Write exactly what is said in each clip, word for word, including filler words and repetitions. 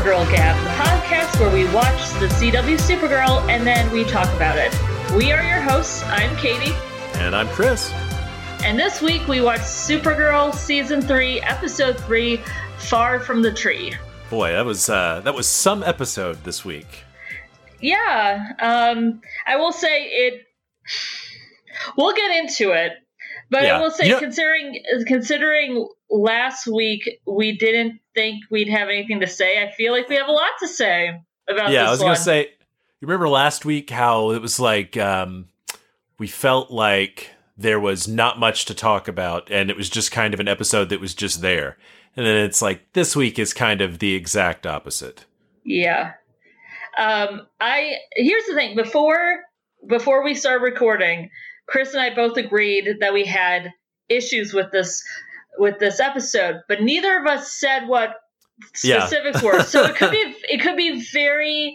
Supergirl Gap, the podcast where we watch the C W Supergirl and then we talk about it. We are your hosts. I'm Katie. And I'm Chris. And this week we watched Supergirl Season three, Episode three, Far From the Tree. Boy, that was uh, that was some episode this week. Yeah, um, I will say it... We'll get into it. But yeah. I will say, you know, considering considering last week we didn't think we'd have anything to say, I feel like we have a lot to say about yeah, this I was going to say, you remember last week how it was like um, we felt like there was not much to talk about, and it was just kind of an episode that was just there. And then it's like, this week is kind of the exact opposite. Yeah. Um, I here's the thing. Before before we start recording, Chris and I both agreed that we had issues with this with this episode, but neither of us said what specifics yeah. were. So it could be it could be very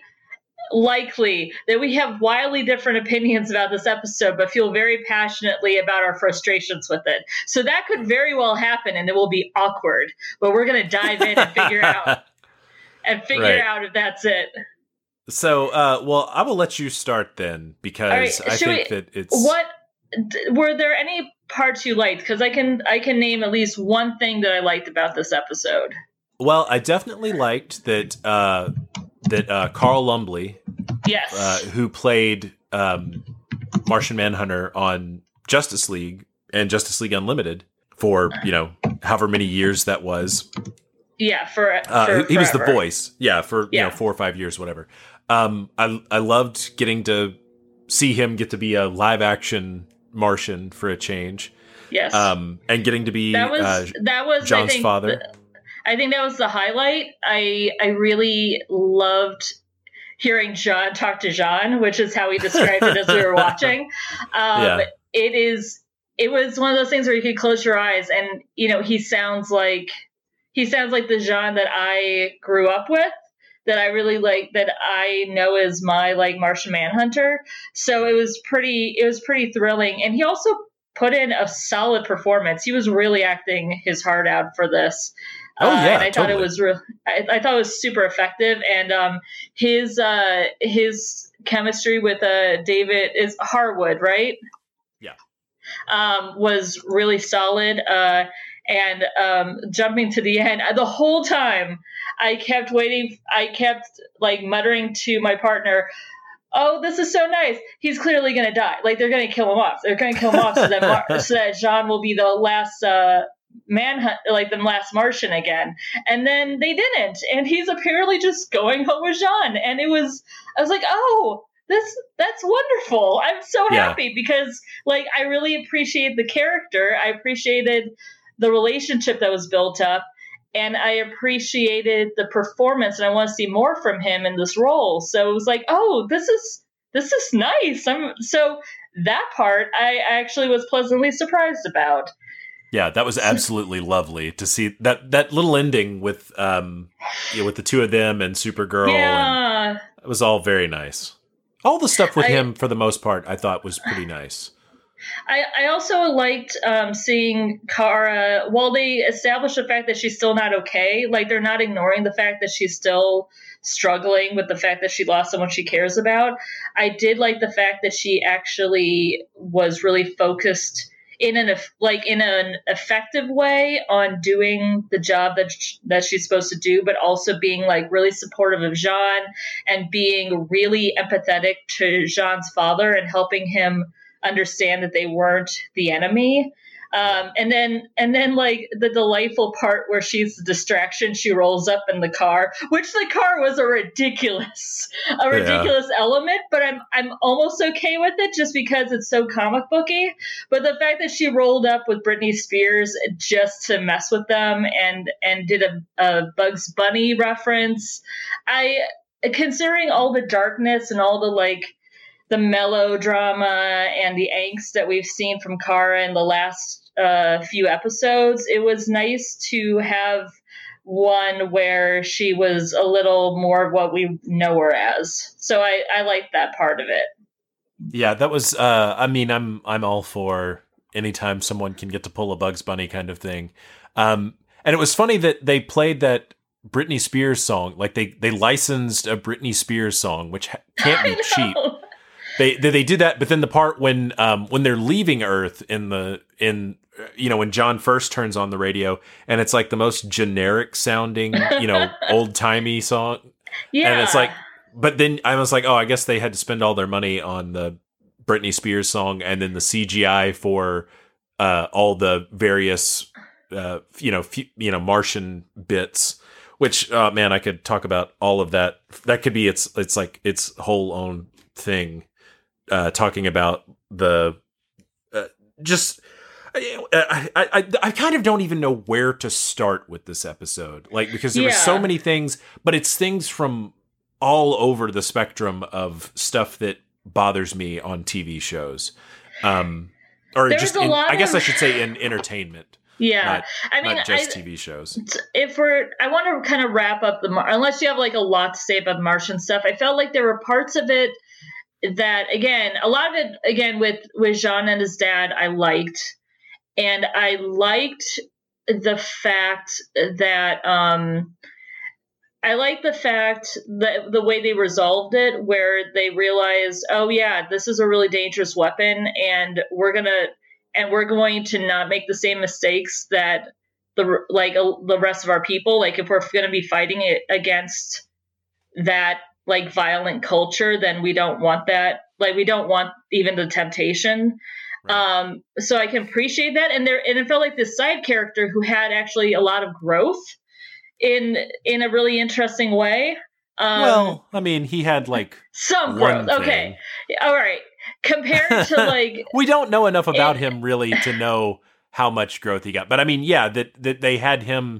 likely that we have wildly different opinions about this episode, but feel very passionately about our frustrations with it. So that could very well happen, and it will be awkward. But we're going to dive in and figure out and figure right. out if that's it. So, uh, well, I will let you start then, because right, I think we, that it's what. Were there any parts you liked? Because I can I can name at least one thing that I liked about this episode. Well, I definitely liked that uh, that uh, Carl Lumbly, yes, uh, who played um, Martian Manhunter on Justice League and Justice League Unlimited for, you know, however many years that was. Yeah, for, for uh, he, he was the forever. voice. Yeah, for yeah. you know four or five years, whatever. Um, I I loved getting to see him get to be a live action Martian for a change. Yes. Um, and getting to be that was uh, that was John's I think, father. The, I think that was the highlight. I I really loved hearing John talk to John, which is how he described it as we were watching. Um, yeah. It is. It was one of those things where you could close your eyes and, you know, he sounds like he sounds like the John that I grew up with, that I really like, that I know is my like Martian Manhunter. So it was pretty, it was pretty thrilling. And he also put in a solid performance. He was really acting his heart out for this. Oh yeah, uh, and I totally. thought it was real. I, I thought it was super effective. And um, his uh, his chemistry with uh, David is Harwood, right? Yeah, um, was really solid. Uh, and um, jumping to the end, the whole time I kept waiting. I kept like muttering to my partner, "Oh, this is so nice. He's clearly going to die. Like they're going to kill him off. They're going to kill him off so that Mar- so that Jean will be the last uh, manhunt, like the last Martian again." And then they didn't, and he's apparently just going home with Jean. And it was, I was like, "Oh, this that's wonderful. I'm so yeah. happy," because like I really appreciate the character. I appreciated the relationship that was built up. And I appreciated the performance, and I want to see more from him in this role. So it was like, oh, this is this is nice. I'm so that part I actually was pleasantly surprised about. Yeah, that was absolutely lovely to see that that little ending with um you know, with the two of them and Supergirl. Yeah, and it was all very nice. All the stuff with I, him, for the most part, I thought was pretty nice. I, I also liked um, seeing Kara, while they establish the fact that she's still not okay, like they're not ignoring the fact that she's still struggling with the fact that she lost someone she cares about. I did like the fact that she actually was really focused in an like in an effective way on doing the job that that she's supposed to do, but also being like really supportive of Jean and being really empathetic to Jean's father and helping him understand that they weren't the enemy. Um, and then, and then like the delightful part where she's the distraction, she rolls up in the car, which the car was a ridiculous, a ridiculous yeah. element, but I'm, I'm almost okay with it just because it's so comic booky. But the fact that she rolled up with Britney Spears just to mess with them and, and did a, a Bugs Bunny reference, I, considering all the darkness and all the like, the melodrama and the angst that we've seen from Kara in the last uh, few episodes, it was nice to have one where she was a little more of what we know her as. So I, I liked that part of it. Yeah, that was, uh, I mean, I'm I'm all for anytime someone can get to pull a Bugs Bunny kind of thing. Um, and it was funny that they played that Britney Spears song. Like they they licensed a Britney Spears song, which ha- can't be cheap. They, they they did that, but then the part when um when they're leaving Earth in the in you know when John first turns on the radio and it's like the most generic sounding you know old timey song. Yeah, and it's like, but then I was like, oh, I guess they had to spend all their money on the Britney Spears song and then the C G I for uh all the various uh you know f- you know Martian bits. Which uh, man, I could talk about all of that. That could be its it's like its whole own thing. Uh, talking about the uh, just I, I I I kind of don't even know where to start with this episode, like because there yeah. were so many things, but it's things from all over the spectrum of stuff that bothers me on T V shows, um, or There's just a in, lot I guess of... I should say in entertainment. Yeah, not, I mean, not just I, T V shows. If we're, I want to kind of wrap up the Mar- unless you have like a lot to say about Martian stuff. I felt like there were parts of it that, again, a lot of it, again, with, with Jean and his dad, I liked. And I liked the fact that, um, I like the fact that the way they resolved it, where they realized, oh yeah, this is a really dangerous weapon and we're going to, and we're going to not make the same mistakes that the, like uh, the rest of our people, like if we're going to be fighting it against that, like violent culture, then we don't want that. Like we don't want even the temptation. Right. Um, so I can appreciate that. And there, and it felt like this side character who had actually a lot of growth in, in a really interesting way. Um, well, I mean, he had like some growth. Thing. Okay. All right. Compared to like, we don't know enough about it, him really to know how much growth he got. But I mean, yeah, that, that they had him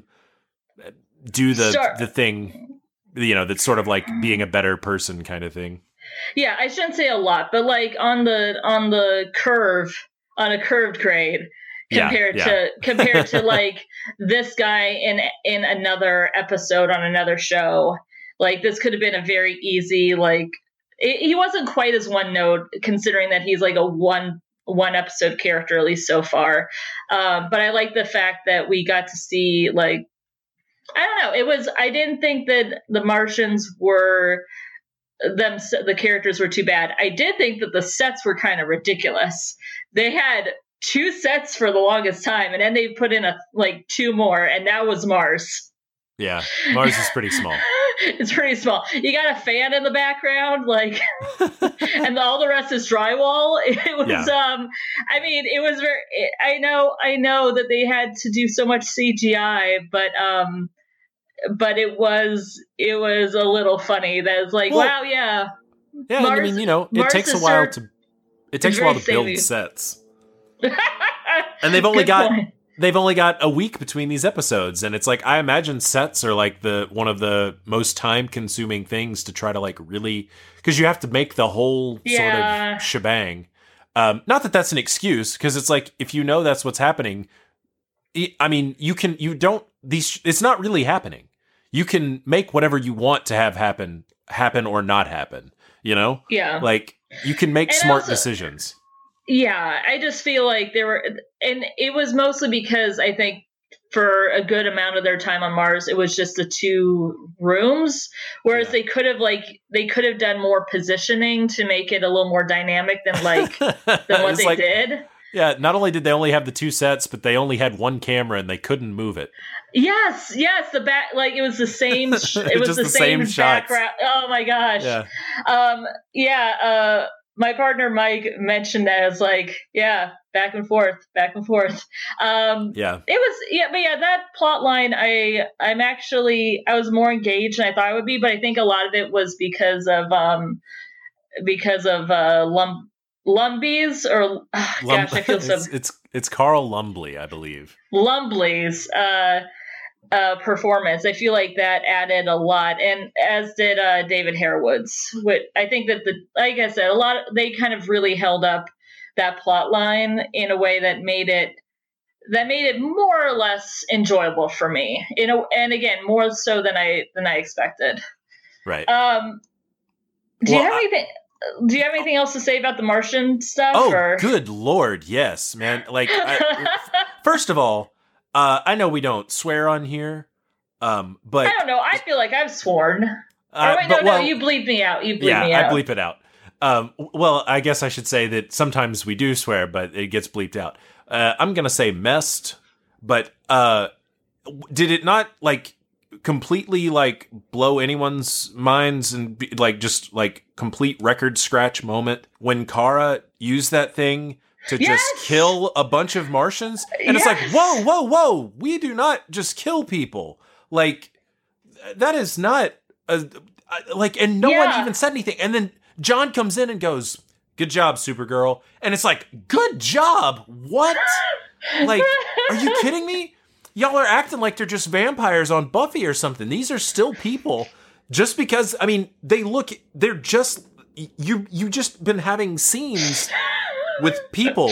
do the, sure. the thing, you know, that's sort of like being a better person kind of thing. Yeah, I shouldn't say a lot, but like on the on the curve, on a curved grade, compared yeah, yeah. to compared to like this guy in in another episode on another show, like this could have been a very easy like it, he wasn't quite as one note considering that he's like a one one episode character at least so far. Um, but I like the fact that we got to see like. I don't know. It was, I didn't think that the Martians were, them, the characters were too bad. I did think that the sets were kind of ridiculous. They had two sets for the longest time, and then they put in a, like two more, and that was Mars. Yeah. Mars is pretty small. It's pretty small. You got a fan in the background, like, and all the rest is drywall. It was, yeah. um, I mean, it was very, I know, I know that they had to do so much C G I, but, um, but it was, it was a little funny. That was like, well, wow, yeah. Yeah. Mars, I mean, you know, it Mars takes a while ser- to, it takes a while to build savvy. sets. And they've only Good got, point. They've only got a week between these episodes, and it's like I imagine sets are like the one of the most time-consuming things to try to like really because you have to make the whole yeah. sort of shebang. Um, not that that's an excuse, because it's like if you know that's what's happening, I mean, you can you don't these. It's not really happening. You can make whatever you want to have happen happen or not happen. You know, yeah, like you can make and smart also- decisions. Yeah, I just feel like there were, and it was mostly because I think for a good amount of their time on Mars, it was just the two rooms, whereas yeah. they could have like, they could have done more positioning to make it a little more dynamic than like, than what they like, did. Yeah, not only did they only have the two sets, but they only had one camera and they couldn't move it. Yes, yes, the back, like it was the same, sh- it was the, the same, same background. Oh my gosh. Yeah. Um, yeah, uh, my partner Mike mentioned that as like, yeah, back and forth, back and forth. Um, yeah, it was, yeah, but yeah, that plot line, I, I'm actually, I was more engaged than I thought I would be, but I think a lot of it was because of, um, because of uh, Lum, Lumby's or oh, Lum- gosh, I feel so. it's, it's it's Carl Lumbly, I believe. Lumbly's. Uh, Uh, performance. I feel like that added a lot, and as did uh, David Harewood's. Which I think that the, like I said, a lot. Of, they kind of really held up that plot line in a way that made it that made it more or less enjoyable for me. You know, and again, more so than I than I expected. Right. Um. Do well, you have anything? I, do you have anything else to say about the Martian stuff? Oh, or? Good Lord, yes, man. Like, I, first of all. Uh, I know we don't swear on here, Um, but I don't know. I feel like I've sworn. Uh, oh, wait, but, no, well, no, you bleep me out. You bleep yeah, me out. I bleep it out. Um, well, I guess I should say that sometimes we do swear, but it gets bleeped out. Uh, I'm going to say messed, but uh, did it not, like, completely, like, blow anyone's minds and, be, like, just, like, complete record scratch moment when Kara used that thing to Yes! just kill a bunch of Martians? And Yes! it's like, whoa, whoa, whoa, we do not just kill people. Like, that is not... A, like, and no Yeah. one even said anything. And then John comes in and goes, "Good job, Supergirl." And it's like, good job. What? Like, are you kidding me? Y'all are acting like they're just vampires on Buffy or something. These are still people. Just because, I mean, they look, they're just, you, you just been having scenes with people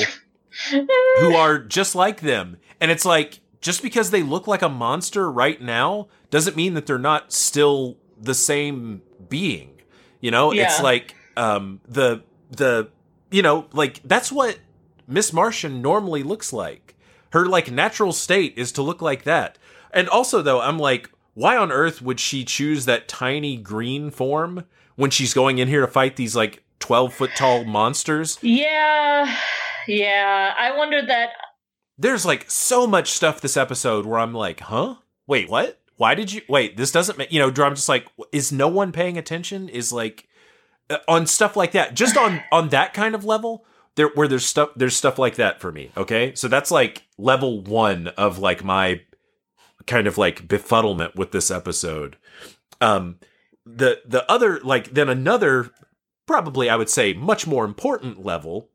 who are just like them. And it's like, just because they look like a monster right now doesn't mean that they're not still the same being. You know, Yeah. it's like um, the the you know, like that's what Miss Martian normally looks like. Her like natural state is to look like that. And also, though, I'm like, why on earth would she choose that tiny green form when she's going in here to fight these like twelve foot tall monsters? Yeah, yeah. I wondered that. There's like so much stuff this episode where I'm like, huh? Wait, what? Why did you wait? This doesn't make, you know, I'm just like, is no one paying attention? Is like uh, on stuff like that, just on on that kind of level there where there's stuff, there's stuff like that for me. Okay. So that's like level one of like my kind of like befuddlement with this episode. Um, the, the other, like then another, probably I would say much more important level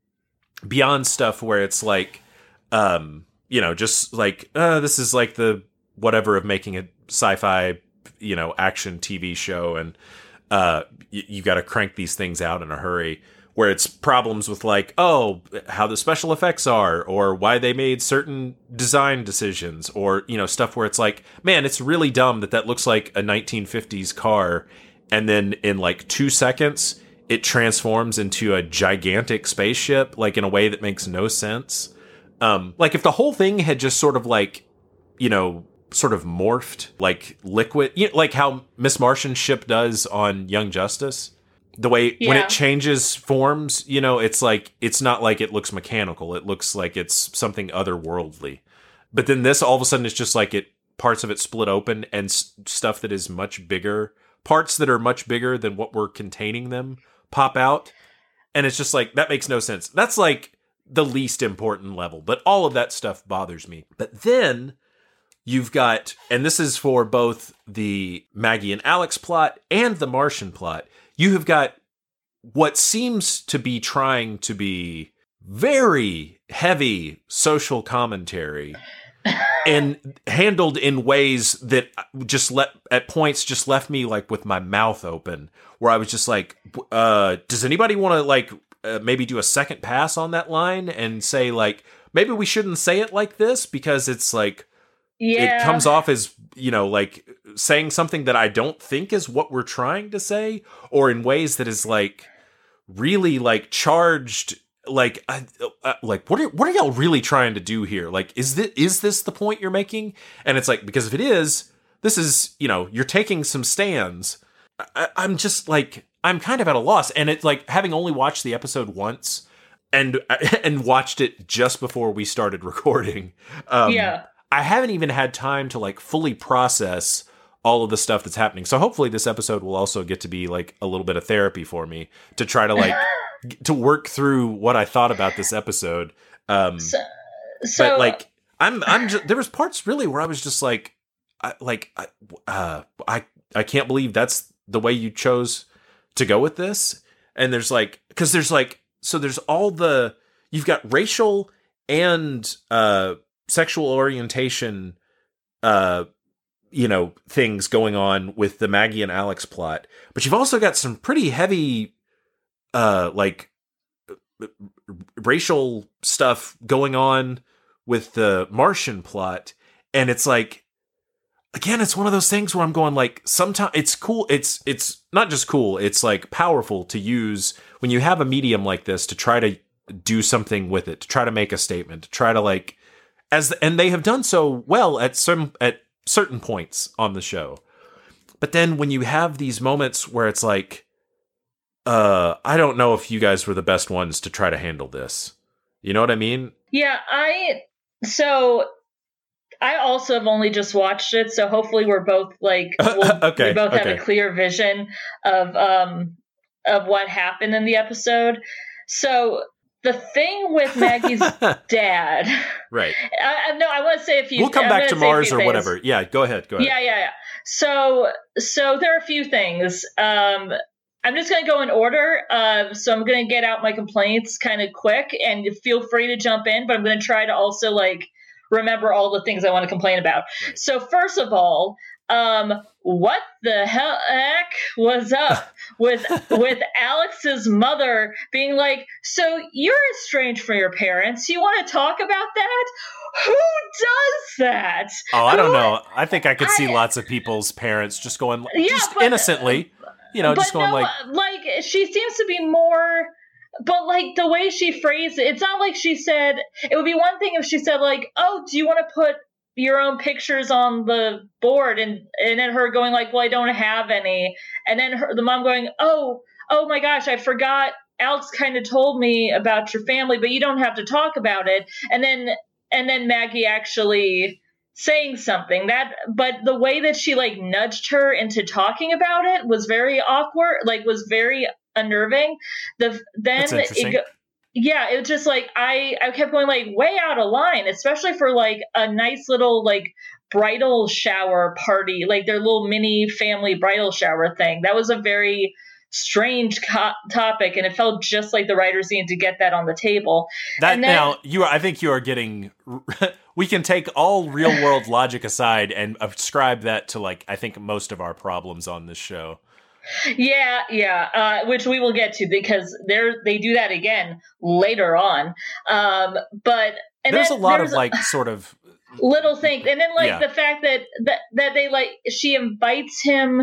beyond stuff where it's like, um, you know, just like, uh, this is like the, whatever of making a sci-fi, you know, action T V show, and uh, you, you got to crank these things out in a hurry. Where it's problems with like, oh, how the special effects are, or why they made certain design decisions, or you know, stuff where it's like, man, it's really dumb that that looks like a nineteen fifties car, and then in like two seconds it transforms into a gigantic spaceship, like in a way that makes no sense. Um, like if the whole thing had just sort of like, you know, sort of morphed like liquid, you know, like how Miss Martian's ship does on Young Justice. The way Yeah. when it changes forms, you know, it's like, it's not like it looks mechanical. It looks like it's something otherworldly. But then this, all of a sudden, it's just like it, parts of it split open and s- stuff that is much bigger, parts that are much bigger than what we're containing them pop out. And it's just like, that makes no sense. That's like the least important level, but all of that stuff bothers me. But then you've got, and this is for both the Maggie and Alex plot and the Martian plot, you have got what seems to be trying to be very heavy social commentary and handled in ways that just let, at points just left me like with my mouth open, where I was just like, uh, does anybody want to like uh, maybe do a second pass on that line and say like, maybe we shouldn't say it like this because it's like, Yeah. it comes off as, you know, like saying something that I don't think is what we're trying to say, or in ways that is like really like charged, like, uh, uh, like what are what are y'all really trying to do here? Like, is this is this the point you're making? And it's like, because if it is, this is, you know, you're taking some stands. I, I'm just like, I'm kind of at a loss, and it's like having only watched the episode once and and watched it just before we started recording. Um, yeah. I haven't even had time to like fully process all of the stuff that's happening. So hopefully this episode will also get to be like a little bit of therapy for me to try to like g- to work through what I thought about this episode. Um, So, so but like I'm I'm just, there was parts really where I was just like I, like I, uh, I I can't believe that's the way you chose to go with this. And there's like, because there's like, so there's all the, you've got racial and uh sexual orientation, uh, you know, things going on with the Maggie and Alex plot, but you've also got some pretty heavy, uh, like r- r- racial stuff going on with the Martian plot, and it's like, again, it's one of those things where I'm going like, sometimes it's cool. It's it's not just cool. It's like powerful to use when you have a medium like this to try to do something with it, to try to make a statement, to try to like. As the, and they have done so well at some at certain points on the show. But then when you have these moments where it's like, uh, I don't know if you guys were the best ones to try to handle this. You know what I mean? Yeah, I, so I also have only just watched it, so hopefully we're both like, we'll, okay, we both okay. have a clear vision of, um, of what happened in the episode. So the thing with Maggie's dad, right? I, I, no, I want to say a few. We'll come I'm back to Mars or things. whatever. Yeah, go ahead. Go ahead. Yeah, yeah, yeah. So, so there are a few things. Um, I'm just going to go in order. Uh, so I'm going to get out my complaints kind of quick, and feel free to jump in. But I'm going to try to also like remember all the things I want to complain about. Right. So first of all, um, what the hell heck was up with with Alex's mother being like, so you're estranged from your parents? You want to talk about that? Who does that? Oh, I Who, don't know. I think I could I, see lots of people's parents just going, yeah, just but, innocently, you know, but just going no, like, like she seems to be more. But, like, the way she phrased it, it's not like she said, it would be one thing if she said, like, oh, do you want to put your own pictures on the board? And and then her going, like, well, I don't have any. And then her, the mom going, oh, oh, my gosh, I forgot. Alex kind of told me about your family, but you don't have to talk about it. And then and then Maggie actually saying something. that, But the way that she, like, nudged her into talking about it was very awkward, like, was very unnerving. The then it go, yeah, it was just like I I kept going like way out of line, especially for like a nice little like bridal shower party, like their little mini family bridal shower thing. That was a very strange co- topic, and it felt just like the writers needed to get that on the table. That and then, now you are, I think you are getting. We can take all real world logic aside and ascribe that to like I think most of our problems on this show. Yeah, yeah, uh, which we will get to because they're they do that again later on. Um, but and there's then, a lot there's of like sort of little things, and then like yeah. the fact that, that that they like she invites him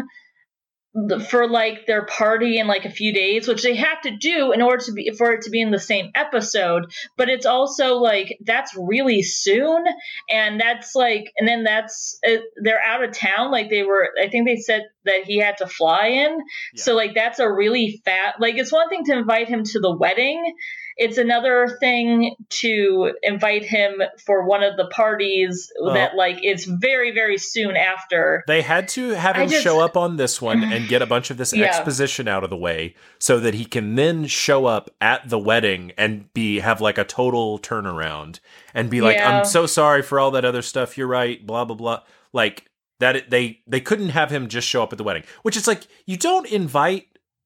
for like their party in like a few days, which they have to do in order to be for it to be in the same episode. But it's also like that's really soon, and that's like, and then that's uh, they're out of town. Like they were, I think they said that he had to fly in. Yeah. So like that's a really fat. Like it's one thing to invite him to the wedding. It's another thing to invite him for one of the parties well, that like is very, very soon after. They had to have him just, show up on this one and get a bunch of this yeah. exposition out of the way so that he can then show up at the wedding and be have like a total turnaround and be like, yeah. I'm so sorry for all that other stuff. You're right. Blah, blah, blah. Like that. It, they, they couldn't have him just show up at the wedding, which is like, you don't invite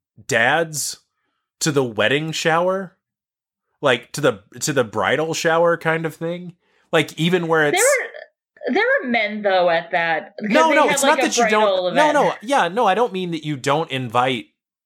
dads to the wedding shower. Like to the to the bridal shower kind of thing, like even where it's there were there were men though at that. No, no, had, it's like, not that you don't. Event. No, no, yeah, no, I don't mean that you don't invite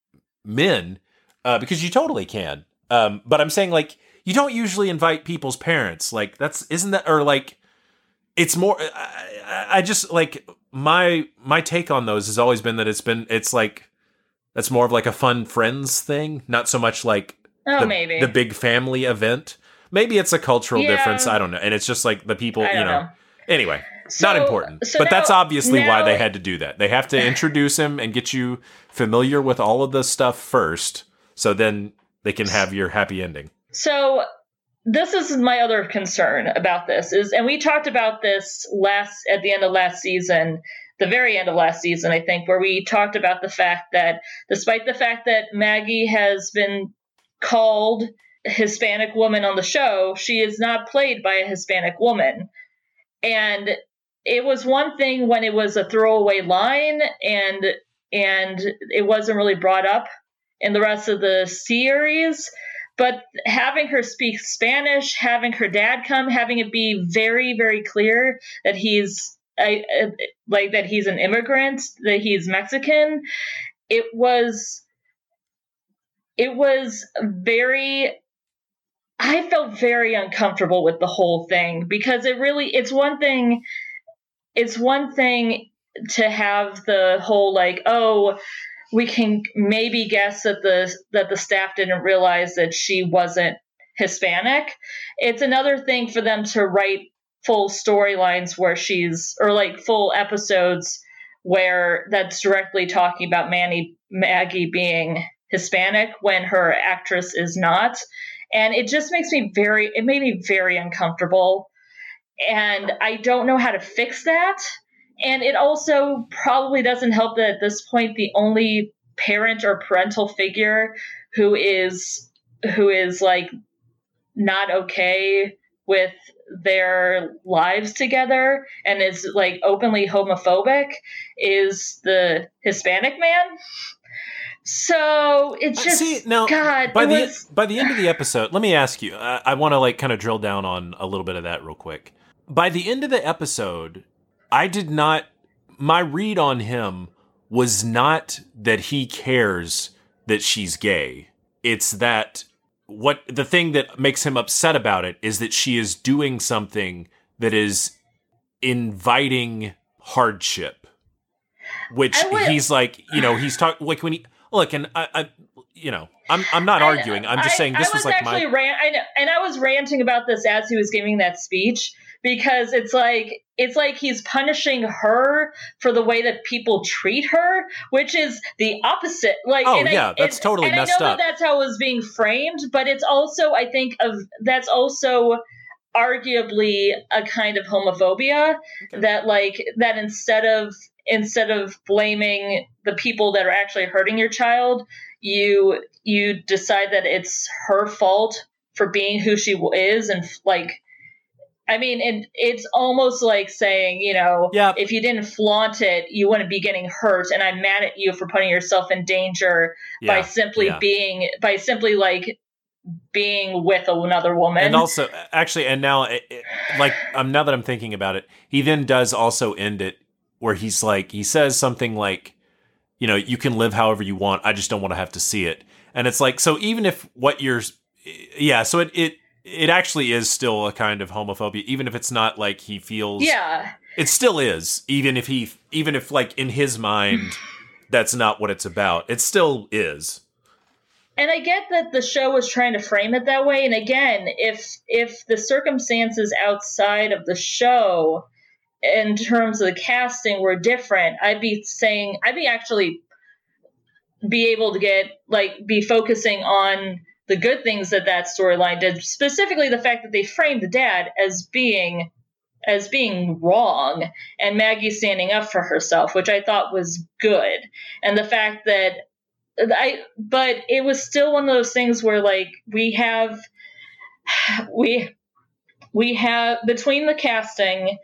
men uh, because you totally can. Um, but I'm saying like you don't usually invite people's parents. Like that's isn't that or like it's more. I, I just like my my take on those has always been that it's been it's like that's more of like a fun friends thing, not so much like. Oh, the, maybe. The big family event. Maybe it's a cultural yeah. difference. I don't know. And it's just like the people, you know. know. Anyway, so, not important. So but now, that's obviously now, why they had to do that. They have to introduce him and get you familiar with all of the stuff first. So then they can have your happy ending. So this is my other concern about this is, and we talked about this last at the end of last season, the very end of last season, I think, where we talked about the fact that despite the fact that Maggie has been called Hispanic woman on the show, she is not played by a Hispanic woman. And it was one thing when it was a throwaway line and and it wasn't really brought up in the rest of the series, but having her speak Spanish, having her dad come, having it be very, very clear that he's a, a, like that he's an immigrant, that he's Mexican, it was It was very, I felt very uncomfortable with the whole thing because it really, it's one thing, it's one thing to have the whole like, oh, we can maybe guess that the, that the staff didn't realize that she wasn't Hispanic. It's another thing for them to write full storylines where she's, or like full episodes where that's directly talking about Manny Maggie being Hispanic when her actress is not. And it just makes me very, it made me very uncomfortable. And I don't know how to fix that. And it also probably doesn't help that at this point, the only parent or parental figure who is, who is like not okay with their lives together and is like openly homophobic is the Hispanic man. So it's just, See, now, God, by it the was... by the end of the episode, let me ask you. I, I want to like kind of drill down on a little bit of that real quick. By the end of the episode, I did not. My read on him was not that he cares that she's gay. It's that what the thing that makes him upset about it is that she is doing something that is inviting hardship, which would, he's like, you know, he's talking like when he. Look, and I, I, you know, I'm I'm not arguing. I'm just I, saying this I was, was like actually my. Ran- I know, and I was ranting about this as he was giving that speech because it's like it's like he's punishing her for the way that people treat her, which is the opposite. Like, oh and yeah, I, that's and, totally and messed I know up. that that's how it was being framed, but it's also I think of that's also arguably a kind of homophobia okay. that like that instead of instead of blaming the people that are actually hurting your child, you you decide that it's her fault for being who she is. And like, I mean, it, it's almost like saying, you know, yeah. if you didn't flaunt it, you wouldn't be getting hurt. And I'm mad at you for putting yourself in danger yeah. by simply yeah. being, by simply like being with another woman. And also, actually, and now, it, it, like, um, now that I'm thinking about it, he then does also end it where he's like, he says something like, you know, you can live however you want. I just don't want to have to see it. And it's like, so even if what you're, yeah, so it, it, it actually is still a kind of homophobia, even if it's not like he feels, yeah, it still is, even if he, even if like in his mind, that's not what it's about. It still is. And I get that the show was trying to frame it that way. And again, if, if the circumstances outside of the show in terms of the casting were different, I'd be saying, I'd be actually be able to get, like, be focusing on the good things that that storyline did, specifically the fact that they framed the dad as being, as being wrong and Maggie standing up for herself, which I thought was good. And the fact that I, but it was still one of those things where, like, we have, we, we have between the casting,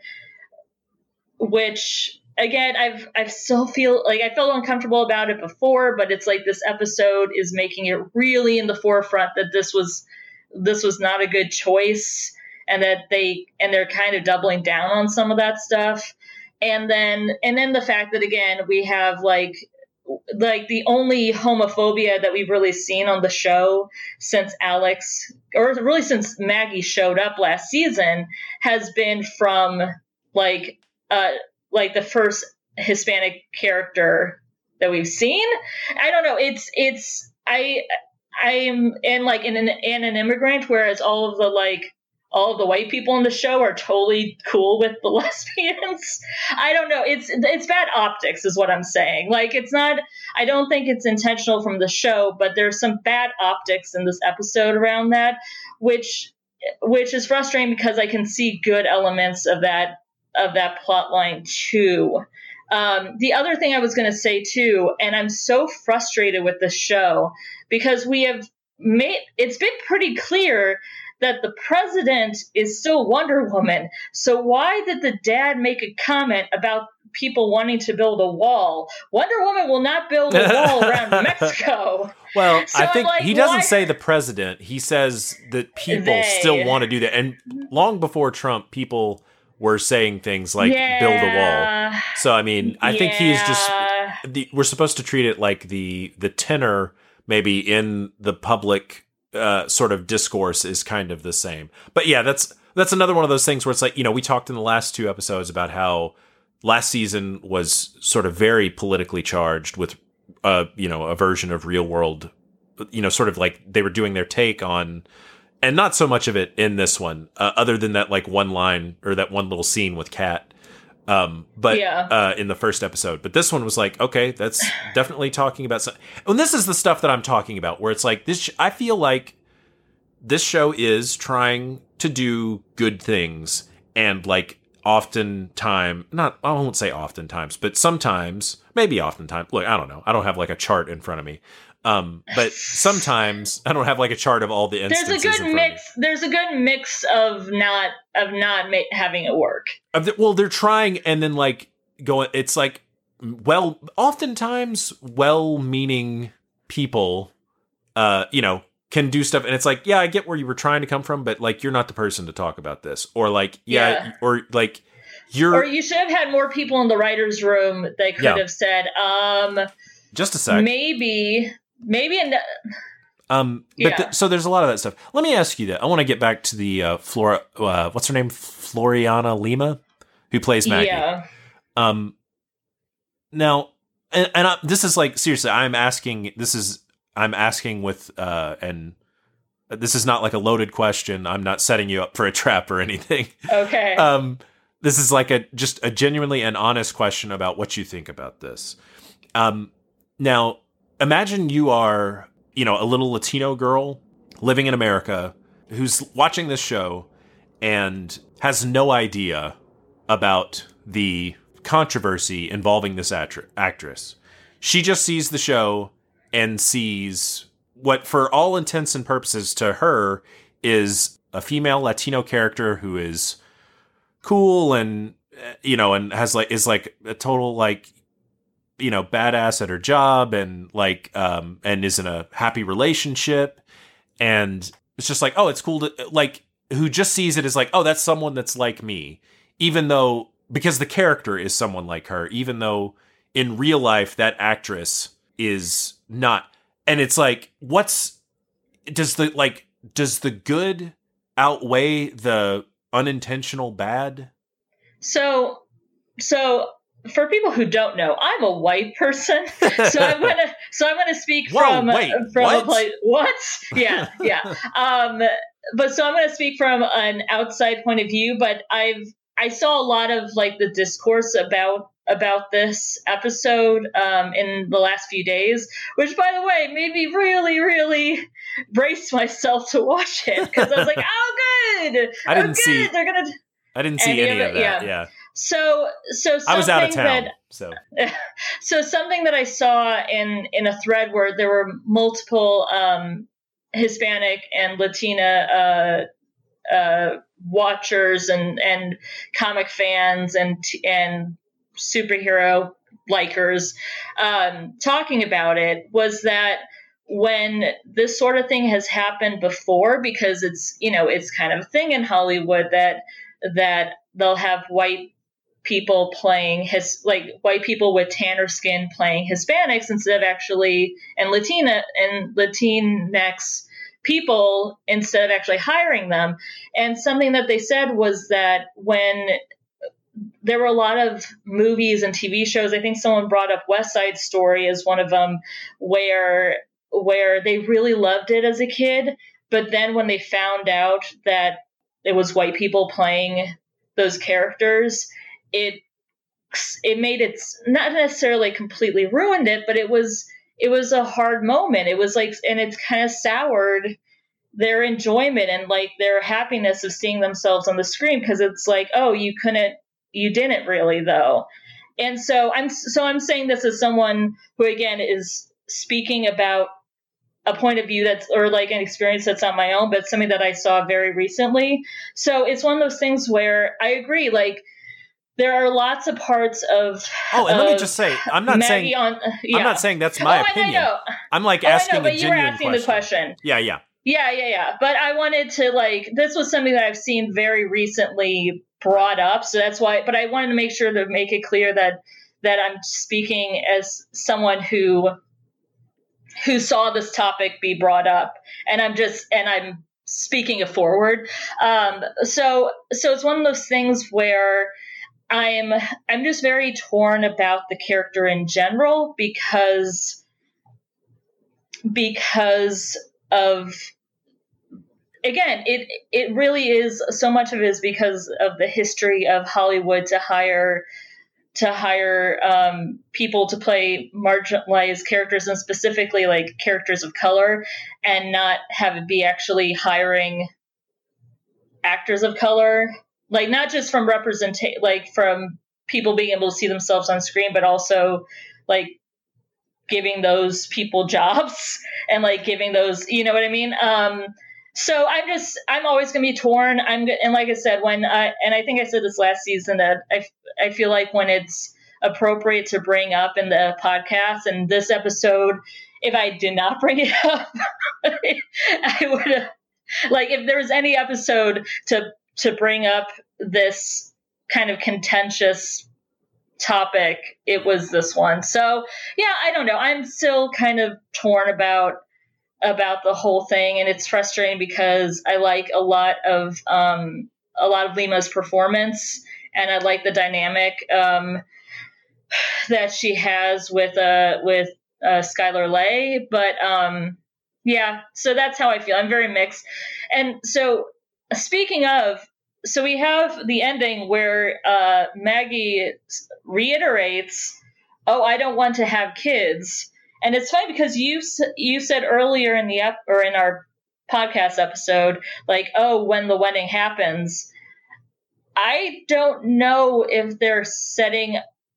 which again, I've, I still feel like I felt uncomfortable about it before, but it's like this episode is making it really in the forefront that this was, this was not a good choice, and that they, and they're kind of doubling down on some of that stuff. And then, and then the fact that again, we have like, like the only homophobia that we've really seen on the show since Alex, or really since Maggie showed up last season, has been from like, uh, like the first Hispanic character that we've seen. I don't know. It's, it's, I, I'm in like in an, in an immigrant, whereas all of the, like, all of the white people in the show are totally cool with the lesbians. I don't know. It's, it's bad optics is what I'm saying. Like, it's not, I don't think it's intentional from the show, but there's some bad optics in this episode around that, which, which is frustrating because I can see good elements of that, of that plot line too. Um, the other thing I was going to say too, and I'm so frustrated with this show because we have made, it's been pretty clear that the president is still Wonder Woman. So why did the dad make a comment about people wanting to build a wall? Wonder Woman will not build a wall around Mexico. Well, so I think like, he doesn't why? say the president. He says that people They. still want to do that. And long before Trump, people were saying things like yeah. build a wall. So, I mean, I yeah. think he's just, the, we're supposed to treat it like the, the tenor maybe in the public uh, sort of discourse is kind of the same. But yeah, that's, that's another one of those things where it's like, you know, we talked in the last two episodes about how last season was sort of very politically charged with, uh, you know, a version of Real World, you know, sort of like they were doing their take on and not so much of it in this one, uh, other than that like one line or that one little scene with Kat. Um, but yeah. uh, in the first episode, but this one was like, okay, that's definitely talking about some. And this is the stuff that I'm talking about, where it's like this. Sh- I feel like this show is trying to do good things, and like oftentimes, not I won't say oftentimes, but sometimes, maybe oftentimes. Look, I don't know. I don't have like a chart in front of me. Um, but sometimes I don't have like a chart of all the instances. There's a good mix. There's a good mix of not of not ma- having it work. Of the, well, they're trying, and then like going. It's like, well, oftentimes well-meaning people, uh, you know, can do stuff, and it's like, yeah, I get where you were trying to come from, but like you're not the person to talk about this, or like, yeah, yeah. or like you're, or you should have had more people in the writers' room that could yeah. have said, um, just a sec, maybe. Maybe in um, but yeah. th- so there's a lot of that stuff. Let me ask you that. I want to get back to the uh, Flora. Uh, what's her name? Floriana Lima, who plays Maggie. Yeah. Um. Now, and, and I, this is like seriously. I'm asking. This is I'm asking with uh, and this is not like a loaded question. I'm not setting you up for a trap or anything. Okay. um. This is like a just a genuinely and honest question about what you think about this. Um. Now. Imagine you are, you know, a little Latino girl living in America who's watching this show and has no idea about the controversy involving this attr- actress. She just sees the show and sees what, for all intents and purposes to her, is a female Latino character who is cool and, you know, and has like, is like a total like, you know, badass at her job and like, um, and is in a happy relationship. And it's just like, oh, it's cool to like, who just sees it as like, oh, that's someone that's like me, even though, because the character is someone like her, even though in real life, that actress is not. And it's like, what's, does the, like, does the good outweigh the unintentional bad? So, so, for people who don't know, I'm a white person, so I'm gonna so I'm gonna speak Whoa, from wait, from what? a place. What? Yeah, yeah. Um, but so I'm gonna speak from an outside point of view. But I've I saw a lot of like the discourse about about this episode um, in the last few days, which, by the way, made me really, really brace myself to watch it because I was like, oh, good. I didn't oh, good. see. They're gonna. I didn't see any, any of, of that. Yeah. yeah. So, so something I was out of town, that, so so something that I saw in, in a thread where there were multiple um, Hispanic and Latina uh, uh, watchers and, and comic fans and and superhero likers um, talking about it was that when this sort of thing has happened before, because it's, you know, it's kind of a thing in Hollywood that that they'll have white people playing his like white people with tanner skin playing Hispanics instead of actually and Latina and Latinx people instead of actually hiring them. And something that they said was that when there were a lot of movies and T V shows, I think someone brought up West Side Story as one of them, where where they really loved it as a kid, but then when they found out that it was white people playing those characters, it it made it not necessarily completely ruined it, but it was it was a hard moment. It was like, and it's kind of soured their enjoyment and like their happiness of seeing themselves on the screen, because it's like, oh, you couldn't, you didn't really though. And so I'm so I'm saying this as someone who again is speaking about a point of view that's, or like an experience that's not my own, but something that I saw very recently. So it's one of those things where I agree, like there are lots of parts of. Oh, and of let me just say, I'm not Maggie saying, on, yeah. I'm not saying that's my oh, opinion. I know. I'm like oh, asking I know, but a you were genuine asking question. the question. Yeah, yeah. Yeah, yeah, yeah. But I wanted to like, this was something that I've seen very recently brought up. So that's why, but I wanted to make sure to make it clear that, that I'm speaking as someone who, who saw this topic be brought up, and I'm just, and I'm speaking it forward. Um, so, so it's one of those things where I'm, I'm just very torn about the character in general because, because of again, it it really is, so much of it is because of the history of Hollywood to hire to hire um, people to play marginalized characters, and specifically like characters of color, and not have it be actually hiring actors of color, like not just from representation, like from people being able to see themselves on screen, but also like giving those people jobs and like giving those, you know what I mean? Um, so I'm just, I'm always going to be torn. I'm, and like I said, when I, and I think I said this last season, that I, I feel like when it's appropriate to bring up in the podcast, and this episode, if I did not bring it up, I would have, like, if there was any episode to, to bring up this kind of contentious topic, it was this one. So yeah, I don't know. I'm still kind of torn about about the whole thing, and it's frustrating because I like a lot of um, a lot of Lima's performance, and I like the dynamic um, that she has with uh with uh, Skylar Lay. But um, yeah, so that's how I feel. I'm very mixed. And so speaking of. So we have the ending where uh, Maggie reiterates, "Oh, I don't want to have kids," and it's funny because you you said earlier in the ep- or in our podcast episode, like, "Oh, when the wedding happens." I don't know if they're setting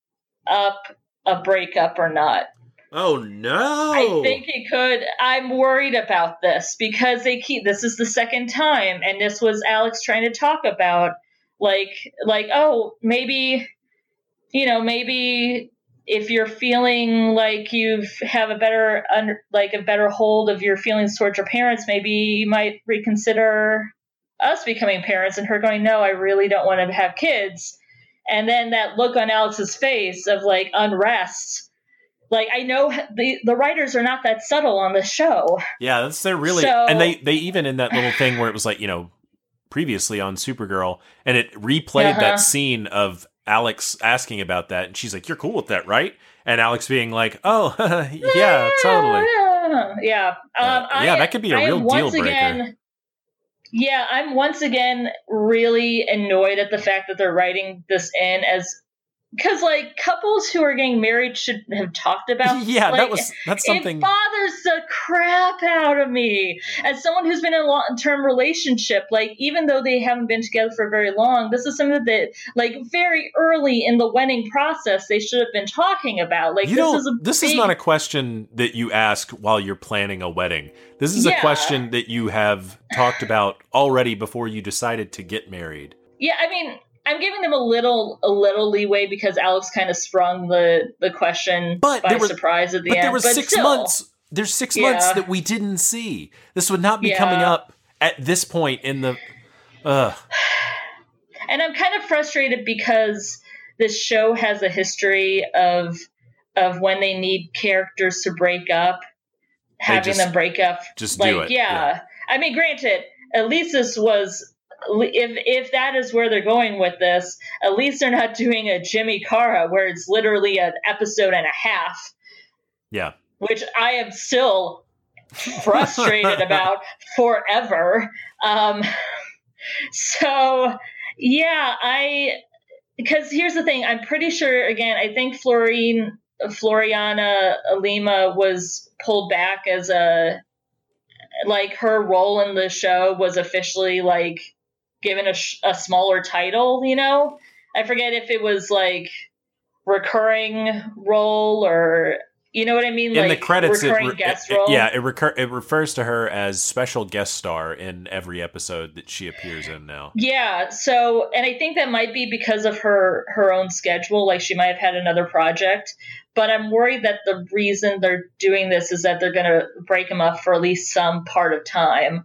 up a breakup or not. Oh no! I think it could. I'm worried about this because they keep. This is the second time, and this was Alex trying to talk about, like, like, oh, maybe, you know, maybe if you're feeling like you have a better, under, like, a better hold of your feelings towards your parents, maybe you might reconsider us becoming parents. And her going, "No, I really don't want to have kids." And then that look on Alex's face of like unrest. Like, I know the the writers are not that subtle on the show. Yeah, that's they're really, so, and they they even in that little thing where it was like, you know, previously on Supergirl, and it replayed uh-huh. that scene of Alex asking about that, and she's like, "You're cool with that, right?" And Alex being like, "Oh, yeah, totally." Yeah, um, uh, yeah, I, that could be a I real deal breaker. Again, yeah, I'm once again really annoyed at the fact that they're writing this in as. Because, like, couples who are getting married should have talked about. Yeah, like, that was that's something. It bothers the crap out of me as someone who's been in a long-term relationship. Like, even though they haven't been together for very long, this is something that, like, very early in the wedding process, they should have been talking about. Like, you this know, is a this big... is not a question that you ask while you're planning a wedding. This is yeah. a question that you have talked about already before you decided to get married. Yeah, I mean. I'm giving them a little a little leeway because Alex kind of sprung the, the question but by was, surprise at the but end. There was but six still, months. There's six yeah. months that we didn't see. This would not be yeah. coming up at this point in the. Uh. And I'm kind of frustrated because this show has a history of of when they need characters to break up, having just, them break up. Just like, do it. Yeah. yeah. I mean, granted, at least this was. If if that is where they're going with this, at least they're not doing a Jimmy Cara where it's literally an episode and a half. Yeah. Which I am still frustrated about forever. Um, so, yeah, I... Because here's the thing. I'm pretty sure, again, I think Florine, Floriana Lima was pulled back as a... Like, her role in the show was officially, like... given a, sh- a smaller title, you know? I forget if it was like recurring role or, you know what I mean? In like the credits, recurring it re- guest it, role. It, yeah, it, recur- it refers to her as special guest star in every episode that she appears in now. Yeah, so, and I think that might be because of her, her own schedule, like she might have had another project, but I'm worried that the reason they're doing this is that they're going to break them up for at least some part of time.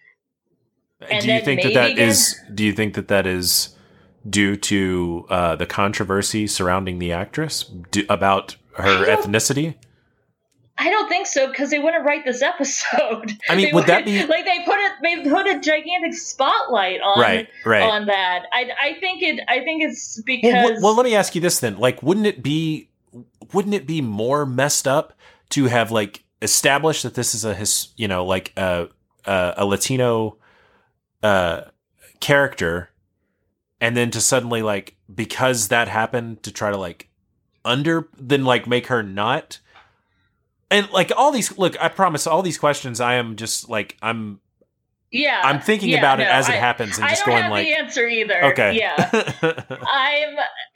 And do you think that that again, is? Do you think that that is due to uh, the controversy surrounding the actress do, about her ethnicity? I don't think so because they wouldn't write this episode. I mean, they would that be like they put it? They put a gigantic spotlight on right, right. on that. I, I think it. I think it's because. Well, well, well, let me ask you this then. Like, wouldn't it be? Wouldn't it be more messed up to have like established that this is a his, you know, like a a, a Latino uh, character, and then to suddenly like because that happened to try to like under then like make her not, and like all these look. I promise all these questions. I am just like I'm. Yeah, I'm thinking yeah, about no, it as it I, happens and I just don't going have like, the answer either. okay, Yeah, I'm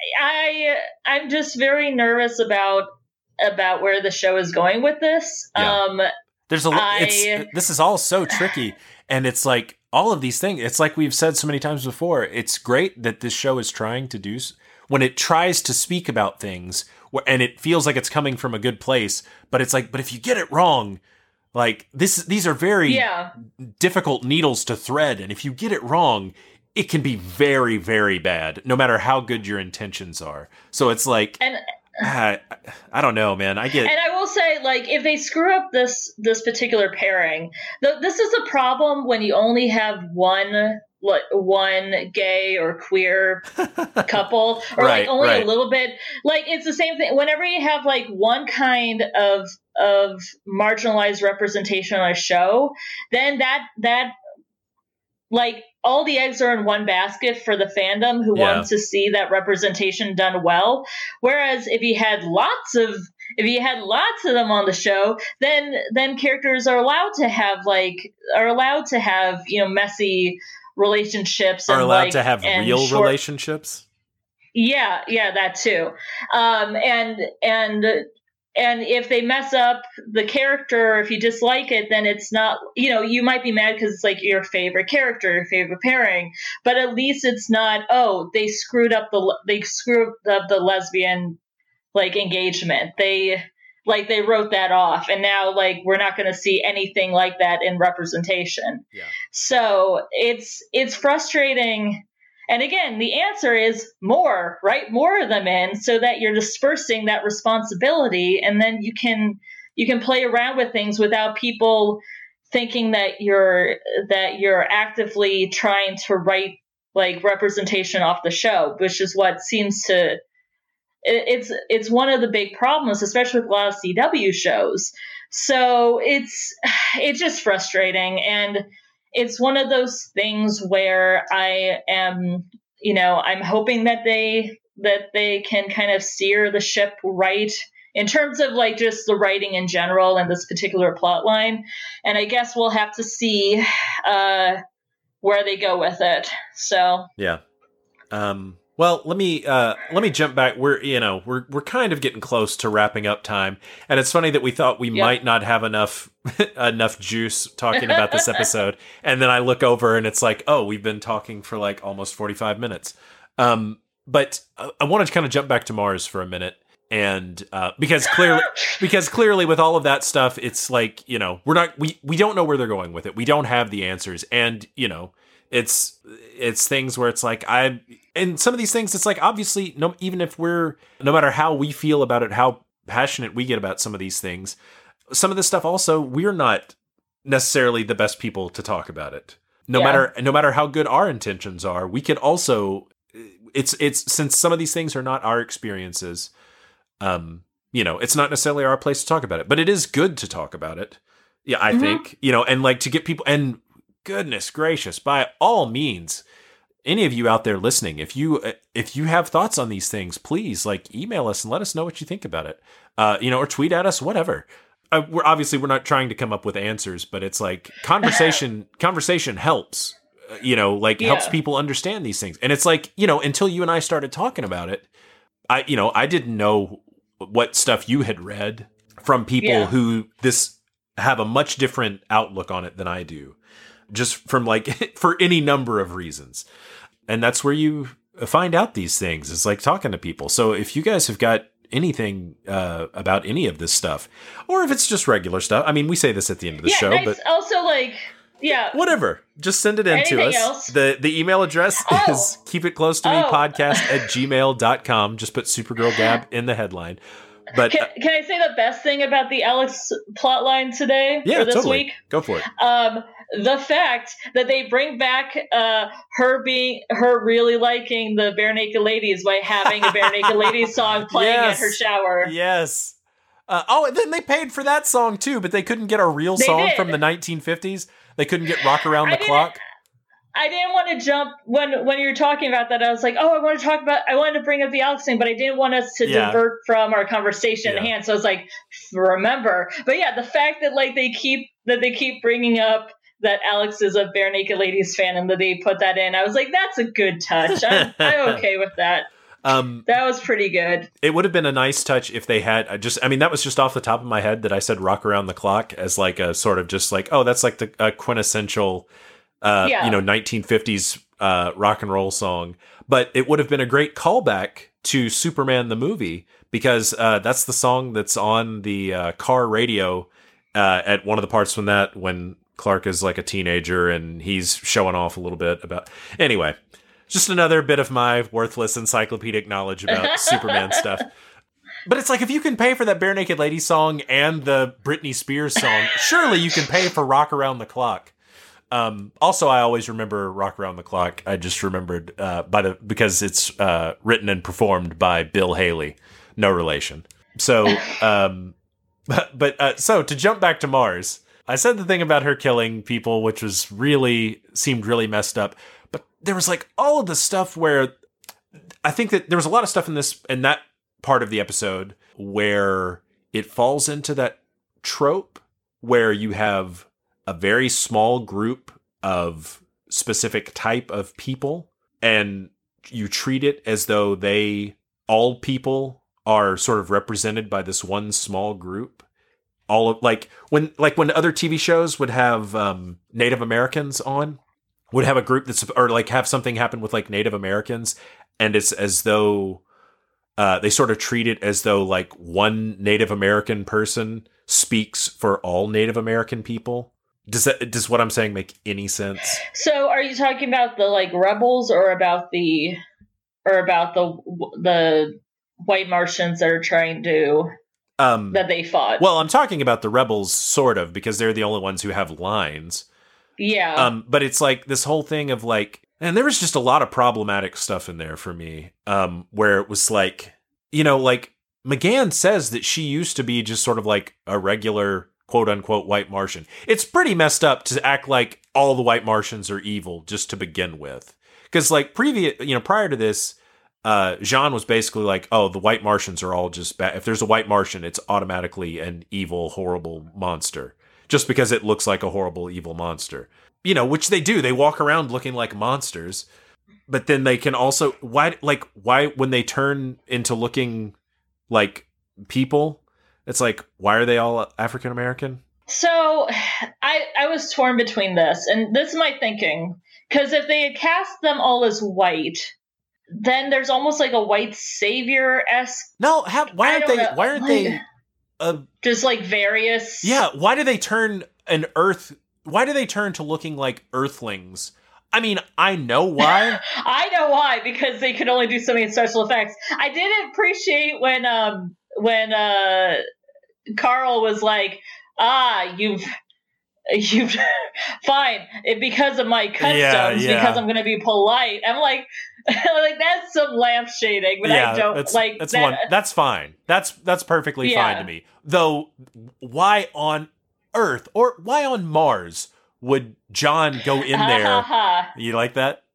I I'm just very nervous about about where the show is going with this. Yeah. Um, there's a I, it's this is all so tricky, and it's like all of these things. It's like we've said so many times before. It's great that this show is trying to do when it tries to speak about things, and it feels like it's coming from a good place. But it's like, but if you get it wrong. Like this, these are very yeah. difficult needles to thread, and if you get it wrong, it can be very, very bad, no matter how good your intentions are. So it's like, and I, I don't know, man. I get, and I will say, like, if they screw up this this particular pairing, th- this is a problem when you only have one. Like one gay or queer couple, or right, like only right. a little bit. Like it's the same thing. Whenever you have like one kind of of marginalized representation on a show, then that that like all the eggs are in one basket for the fandom who Yeah. wants to see that representation done well. Whereas if you had lots of if you had lots of them on the show, then then characters are allowed to have like are allowed to have you know messy relationships are and allowed like, to have and real short, relationships. Yeah, yeah, that too. Um, and and and if they mess up the character, if you dislike it, then it's not. You know, you might be mad because it's like your favorite character, your favorite pairing. But at least it's not. Oh, they screwed up the they screwed up the lesbian like engagement. They. Like they wrote that off, and now like we're not going to see anything like that in representation. Yeah. So it's it's frustrating. And again, the answer is more, right? More of them in, so that you're dispersing that responsibility, and then you can you can play around with things without people thinking that you're that you're actively trying to write like representation off the show, which is what seems to. It's it's one of the big problems, especially with a lot of C W shows. So it's it's just frustrating, and it's one of those things where I am, you know, I'm hoping that they that they can kind of steer the ship right in terms of like just the writing in general and this particular plot line. And I guess we'll have to see uh, where they go with it. So yeah. Um. Well, let me uh, let me jump back. We're you know we're we're kind of getting close to wrapping up time, and it's funny that we thought we Yep. might not have enough enough juice talking about this episode, and then I look over and it's like, oh, we've been talking for like almost forty-five minutes. Um, but I, I wanted to kind of jump back to Mars for a minute, and uh, because clearly because clearly with all of that stuff, it's like you know we're not we we don't know where they're going with it. We don't have the answers, and you know. It's it's things where it's like I and some of these things it's like obviously no even if we're no matter how we feel about it, how passionate we get about some of these things, some of this stuff also we're not necessarily the best people to talk about it. No Yeah. matter no matter how good our intentions are, we could also it's it's since some of these things are not our experiences, um, you know, it's not necessarily our place to talk about it, but it is good to talk about it. Yeah, I Mhm. think, you know, and like to get people and goodness gracious, by all means, any of you out there listening, if you if you have thoughts on these things, please like email us and let us know what you think about it. Uh, you know, or tweet at us, whatever. Uh, we're obviously we're not trying to come up with answers, but it's like conversation. conversation helps. Uh, you know, like Yeah. helps people understand these things. And it's like you know, until you and I started talking about it, I you know I didn't know what stuff you had read from people Yeah. who this have a much different outlook on it than I do. Just from like for any number of reasons. And that's where you find out these things is like talking to people. So if you guys have got anything uh, about any of this stuff, or if it's just regular stuff, I mean, we say this at the end of the yeah, show, nice. but Also like yeah. whatever, just send it in to Anything us. else? The the email address Oh. is keep it close to me Oh. podcast at gmail dot com. Just put Supergirl Gab in the headline. But Can, uh, can I say the best thing about the Alex plotline today yeah, or this totally. week? Go for it. Um, the fact that they bring back uh, her being her really liking the Bare Naked Ladies by having a Bare Naked Ladies song playing Yes. in her shower. Yes. Uh, oh, and then they paid for that song too, but they couldn't get a real They song did. from the nineteen fifties. They couldn't get "Rock Around I the didn't- Clock." I didn't want to jump when when you were talking about that. I was like, oh, I want to talk about. I wanted to bring up the Alex thing, but I didn't want us to Yeah. divert from our conversation Yeah. at hand. So I was like, remember. But yeah, the fact that like they keep that they keep bringing up that Alex is a Bare Naked Ladies fan and that they put that in, I was like, that's a good touch. I'm, I'm okay with that. Um, That was pretty good. it would have been a nice touch if they had I just. I mean, that was just off the top of my head that I said "Rock Around the Clock" as like a sort of just like, oh, that's like the a quintessential, uh, Yeah. you know, nineteen fifties uh, rock and roll song. But it would have been a great callback to Superman the movie because uh, that's the song that's on the uh, car radio uh, at one of the parts from that when Clark is like a teenager and he's showing off a little bit about. Anyway. Just another bit of my worthless encyclopedic knowledge about Superman stuff. But it's like, if you can pay for that Bare Naked Lady song and the Britney Spears song, surely you can pay for Rock Around the Clock. Um, also, I always remember Rock Around the Clock. I just remembered uh, by the because it's uh, written and performed by Bill Haley. No relation. So, um, but, but uh, so to jump back to Mars, I said the thing about her killing people, which was really, seemed really messed up. But there was like all of the stuff where I think that there was a lot of stuff in this, in that part of the episode where it falls into that trope where you have a very small group of specific type of people and you treat it as though they, all people are sort of represented by this one small group. All of like when, like when other T V shows would have um, Native Americans on, would have a group that's, or like have something happen with like Native Americans. And it's as though uh, they sort of treat it as though like one Native American person speaks for all Native American people. Does that, does what I'm saying make any sense? So are you talking about the like rebels or about the, or about the, the white Martians that are trying to, Um, that they fought? well, I'm talking about the rebels sort of, because they're the only ones who have lines. Yeah. Um, but it's like this whole thing of like, and there was just a lot of problematic stuff in there for me, um, where it was like, you know, like McGann says that she used to be just sort of like a regular quote unquote white Martian. It's pretty messed up to act like all the white Martians are evil just to begin with. Cause like previous, you know, prior to this, uh, Jean was basically like, oh, the white Martians are all just bad. If there's a white Martian, it's automatically an evil, horrible monster. Just because it looks like a horrible, evil monster. You know, which they do. They walk around looking like monsters. But then they can also... Why, like, why, when they turn into looking like people, it's like, why are they all African-American? So I I was torn between this, and this is my thinking. Because if they had cast them all as white, then there's almost like a white savior-esque... No, how, why I aren't don't they... know. Why aren't they... Uh, Just like various... yeah, why do they turn an Earth... Why do they turn to looking like Earthlings? I mean, I know why. I know why, because they could only do so many special effects. I did appreciate when um when uh Carl was like, ah, you've you've fine, it, because of my customs, Yeah, yeah. because I'm gonna be polite. I'm like like that's some lampshading, but yeah, I don't that's, like that's that. one. That's fine. That's that's perfectly Yeah. fine to me. Though, why on Earth or why on Mars would John go in Ha, there? ha, ha. You like that?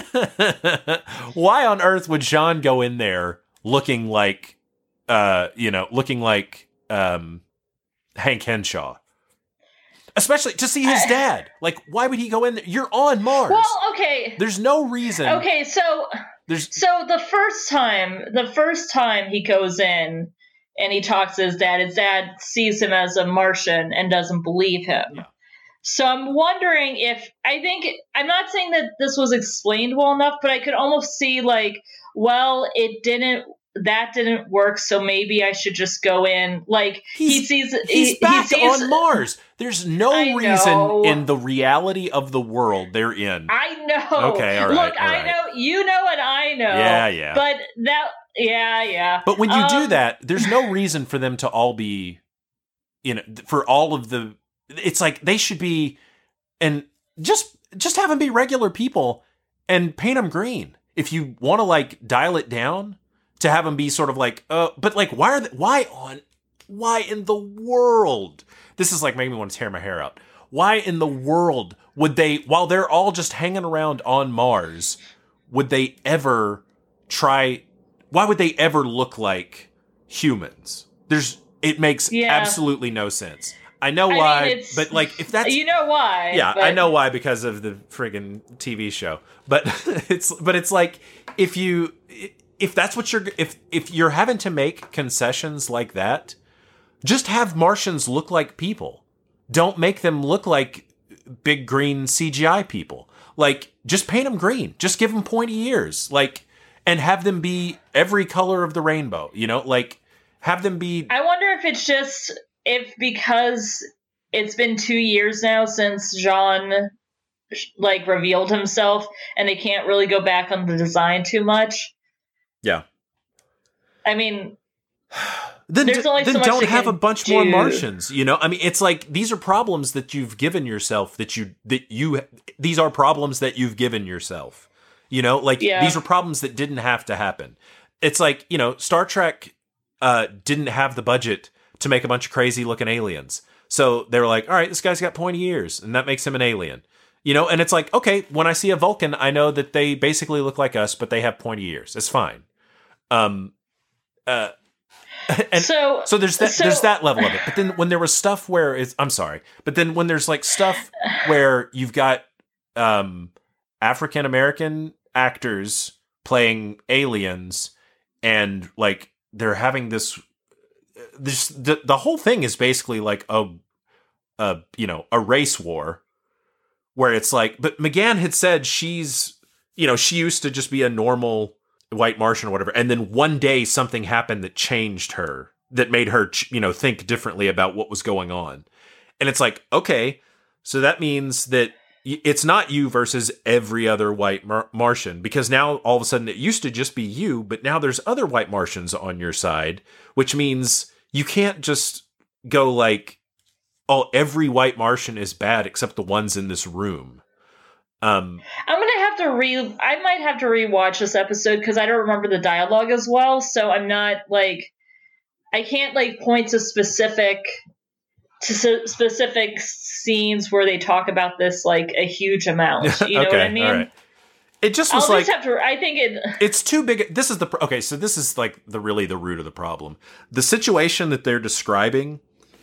Why on earth would John go in there looking like, uh, you know, looking like um, Hank Henshaw? Especially to see his I- dad. Like, why would he go in there? You're on Mars. Well, okay. There's no reason. Okay, so There's So the first time, the first time he goes in and he talks to his dad, his dad sees him as a Martian and doesn't believe him. Yeah. So I'm wondering if, I think, I'm not saying that this was explained well enough, but I could almost see like, well, it didn't, that didn't work, so maybe I should just go in. Like, he He's- sees, He's he, back he sees, on Mars. There's no I reason know. in the reality of the world they're in. I know. Okay, all right, Look, all I right. know, you know, and I know. Yeah, yeah. But that, yeah, yeah. But when you do Um, that, there's no reason for them to all be, you know, for all of the. It's like they should be, and just just have them be regular people and paint them green. If you want to like dial it down to have them be sort of like, uh, but like why are they, why on why in the world? This is like making me want to tear my hair out. why in the world would they, while they're all just hanging around on Mars, would they ever try, why would they ever look like humans? There's, it makes yeah. absolutely no sense. I know I why, mean, but like if that's, you know why. Yeah, but... I know why because of the friggin' T V show. But it's, but it's like if you, if that's what you're, if if you're having to make concessions like that, just have Martians look like people. Don't make them look like big green C G I people. Like, just paint them green. Just give them pointy ears. Like, and have them be every color of the rainbow. You know, like have them be. I wonder if it's just if because it's been two years now since Jean like revealed himself, and they can't really go back on the design too much. Yeah. I mean. Then, There's only then so much don't they have can a bunch do. more Martians, you know? I mean, it's like, these are problems that you've given yourself that you, that you, these are problems that you've given yourself, you know? Like, yeah. these are problems that didn't have to happen. It's like, you know, Star Trek uh, didn't have the budget to make a bunch of crazy looking aliens. So they were like, all right, this guy's got pointy ears, and that makes him an alien. You know, and it's like, okay, when I see a Vulcan, I know that they basically look like us, but they have pointy ears. It's fine. Um, uh, And so, so there's that so, there's that level of it. But then when there was stuff where it's I'm sorry, but then when there's like stuff where you've got um, African American actors playing aliens, and like they're having this this the, the whole thing is basically like a a you know a race war where it's like, but McGann had said she's you know she used to just be a normal white Martian or whatever, and then one day something happened that changed her, that made her, you know, think differently about what was going on. And it's like, okay, so that means that it's not you versus every other white Mar- Martian, because now all of a sudden it used to just be you, but now there's other white Martians on your side, which means you can't just go like, oh, every white Martian is bad except the ones in this room. Um, I'm gonna have to re. I might have to rewatch this episode because I don't remember the dialogue as well. So I'm not like, I can't like point to specific to s- specific scenes where they talk about this like a huge amount. You know okay, what I mean? All right. It just was I'll like just have to. I think it. It's too big. This is the okay. So this is like the really the root of the problem. The situation that they're describing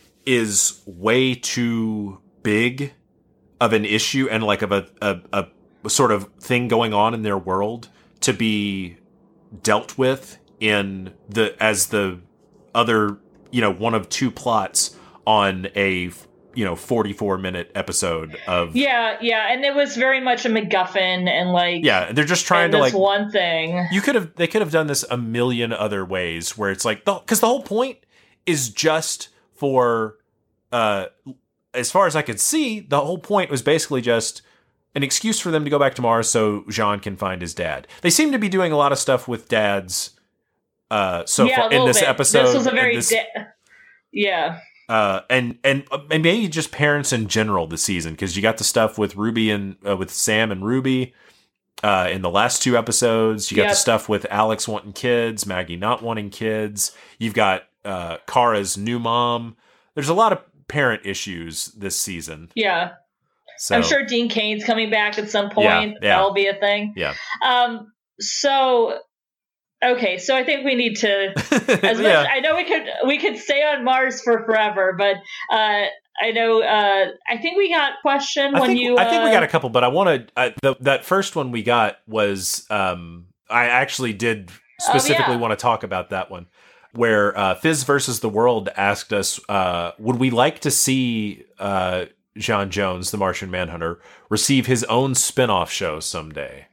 is way too big of an issue and like of a, a, a sort of thing going on in their world to be dealt with in the, as the other, you know, one of two plots on a, you know, forty-four minute episode of. Yeah. Yeah. And it was very much a MacGuffin and like, yeah, they're just trying to this like one thing. You could have, they could have done this a million other ways where it's like, the, cause the whole point is just for, uh, as far as I could see, the whole point was basically just an excuse for them to go back to Mars so Jean can find his dad. They seem to be doing a lot of stuff with dads uh, so yeah, far in this bit. episode. This was a very, this, da- yeah. Uh, and, and and maybe just parents in general this season, because you got the stuff with Ruby and uh, with Sam and Ruby uh, in the last two episodes. You got yep. the stuff with Alex wanting kids, Maggie not wanting kids. You've got uh, Kara's new mom. There's a lot of parent issues this season. Yeah. So, I'm sure Dean Cain's coming back at some point. Yeah, yeah. That'll be a thing. Yeah. Um. So, okay. So I think we need to. As much, yeah. I know we could we could stay on Mars for forever, but uh, I know. Uh, I think we got question I when think, you. I think we uh, got a couple, but I want to. Uh, that first one we got was. Um, I actually did specifically oh, yeah. want to talk about that one. Where uh, Fizz versus the World asked us, uh, would we like to see uh, John Jones, the Martian Manhunter, receive his own spin-off show someday?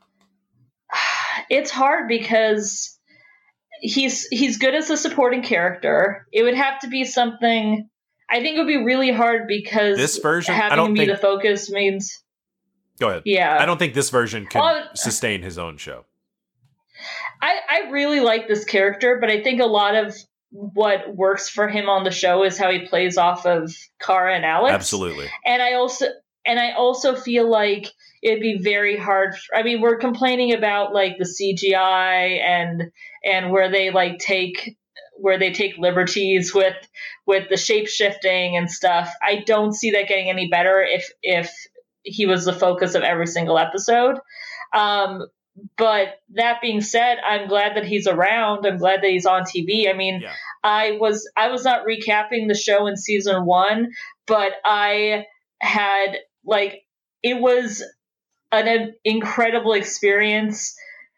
It's hard because he's he's good as a supporting character. It would have to be something. I think it would be really hard because this version, having I don't him be think, the focus means. Go ahead. Yeah, I don't think this version can well, sustain his own show. I, I really like this character, but I think a lot of what works for him on the show is how he plays off of Kara and Alex. Absolutely. And I also and I also feel like it'd be very hard. For, I mean, we're complaining about like the C G I and and where they like take where they take liberties with with the shape shifting and stuff. I don't see that getting any better if if he was the focus of every single episode. Um, but that being said, I'm glad that he's around. I'm glad that he's on T V. I mean, yeah. I was I was not recapping the show in season one, but I had like it was an, an incredible experience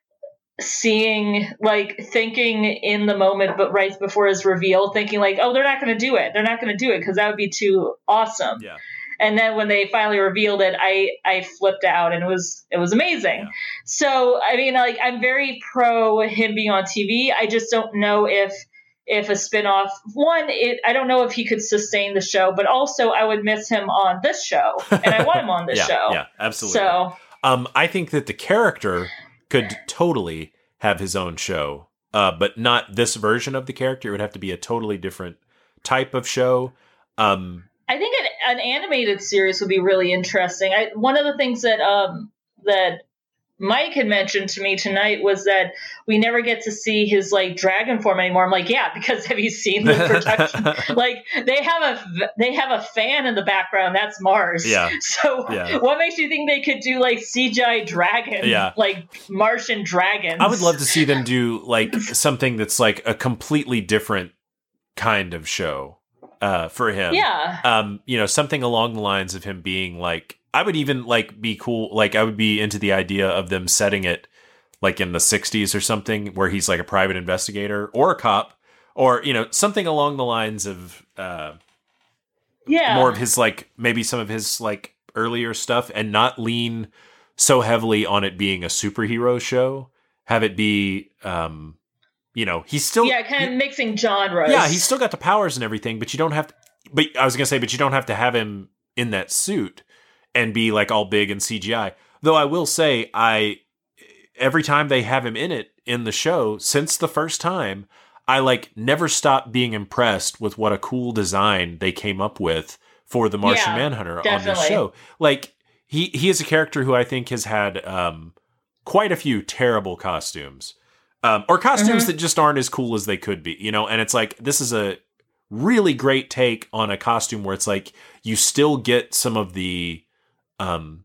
seeing, like, thinking in the moment, but right before his reveal, thinking like, oh, they're not going to do it. They're not going to do it because that would be too awesome. Yeah. And then when they finally revealed it, I, I flipped out and it was, it was amazing. Yeah. So, I mean, like, I'm very pro him being on T V. I just don't know if, if a spinoff, one, it, I don't know if he could sustain the show, but also I would miss him on this show and I want him on this yeah, show. Yeah, absolutely. So, um, I think that the character could totally have his own show, uh, but not this version of the character. It would have to be a totally different type of show. Um, I think an, an animated series would be really interesting. I, one of the things that um, that Mike had mentioned to me tonight was that we never get to see his like dragon form anymore. I'm like, yeah, because have you seen the production? Like they have a they have a fan in the background. That's Mars. Yeah. So yeah. What makes you think they could do like C G I dragon? Yeah. Like Martian dragons. I would love to see them do like something that's like a completely different kind of show uh, for him. Yeah. Um, you know, something along the lines of him being like. I would even like be cool. Like I would be into the idea of them setting it like in the sixties or something where he's like a private investigator or a cop or, you know, something along the lines of, uh, yeah, more of his, like maybe some of his like earlier stuff and not lean so heavily on it being a superhero show. Have it be, um, you know, he's still, yeah, kind of he, mixing genres. Yeah. He's still got the powers and everything, but you don't have to, but I was going to say, but you don't have to have him in that suit and be like all big and C G I. Though I will say, I every time they have him in it in the show, since the first time, I like never stop being impressed with what a cool design they came up with for the Martian yeah, Manhunter definitely. on this show. Like he he is a character who I think has had um, quite a few terrible costumes, um, or costumes mm-hmm. that just aren't as cool as they could be. You know, and it's like this is a really great take on a costume where it's like you still get some of the Um,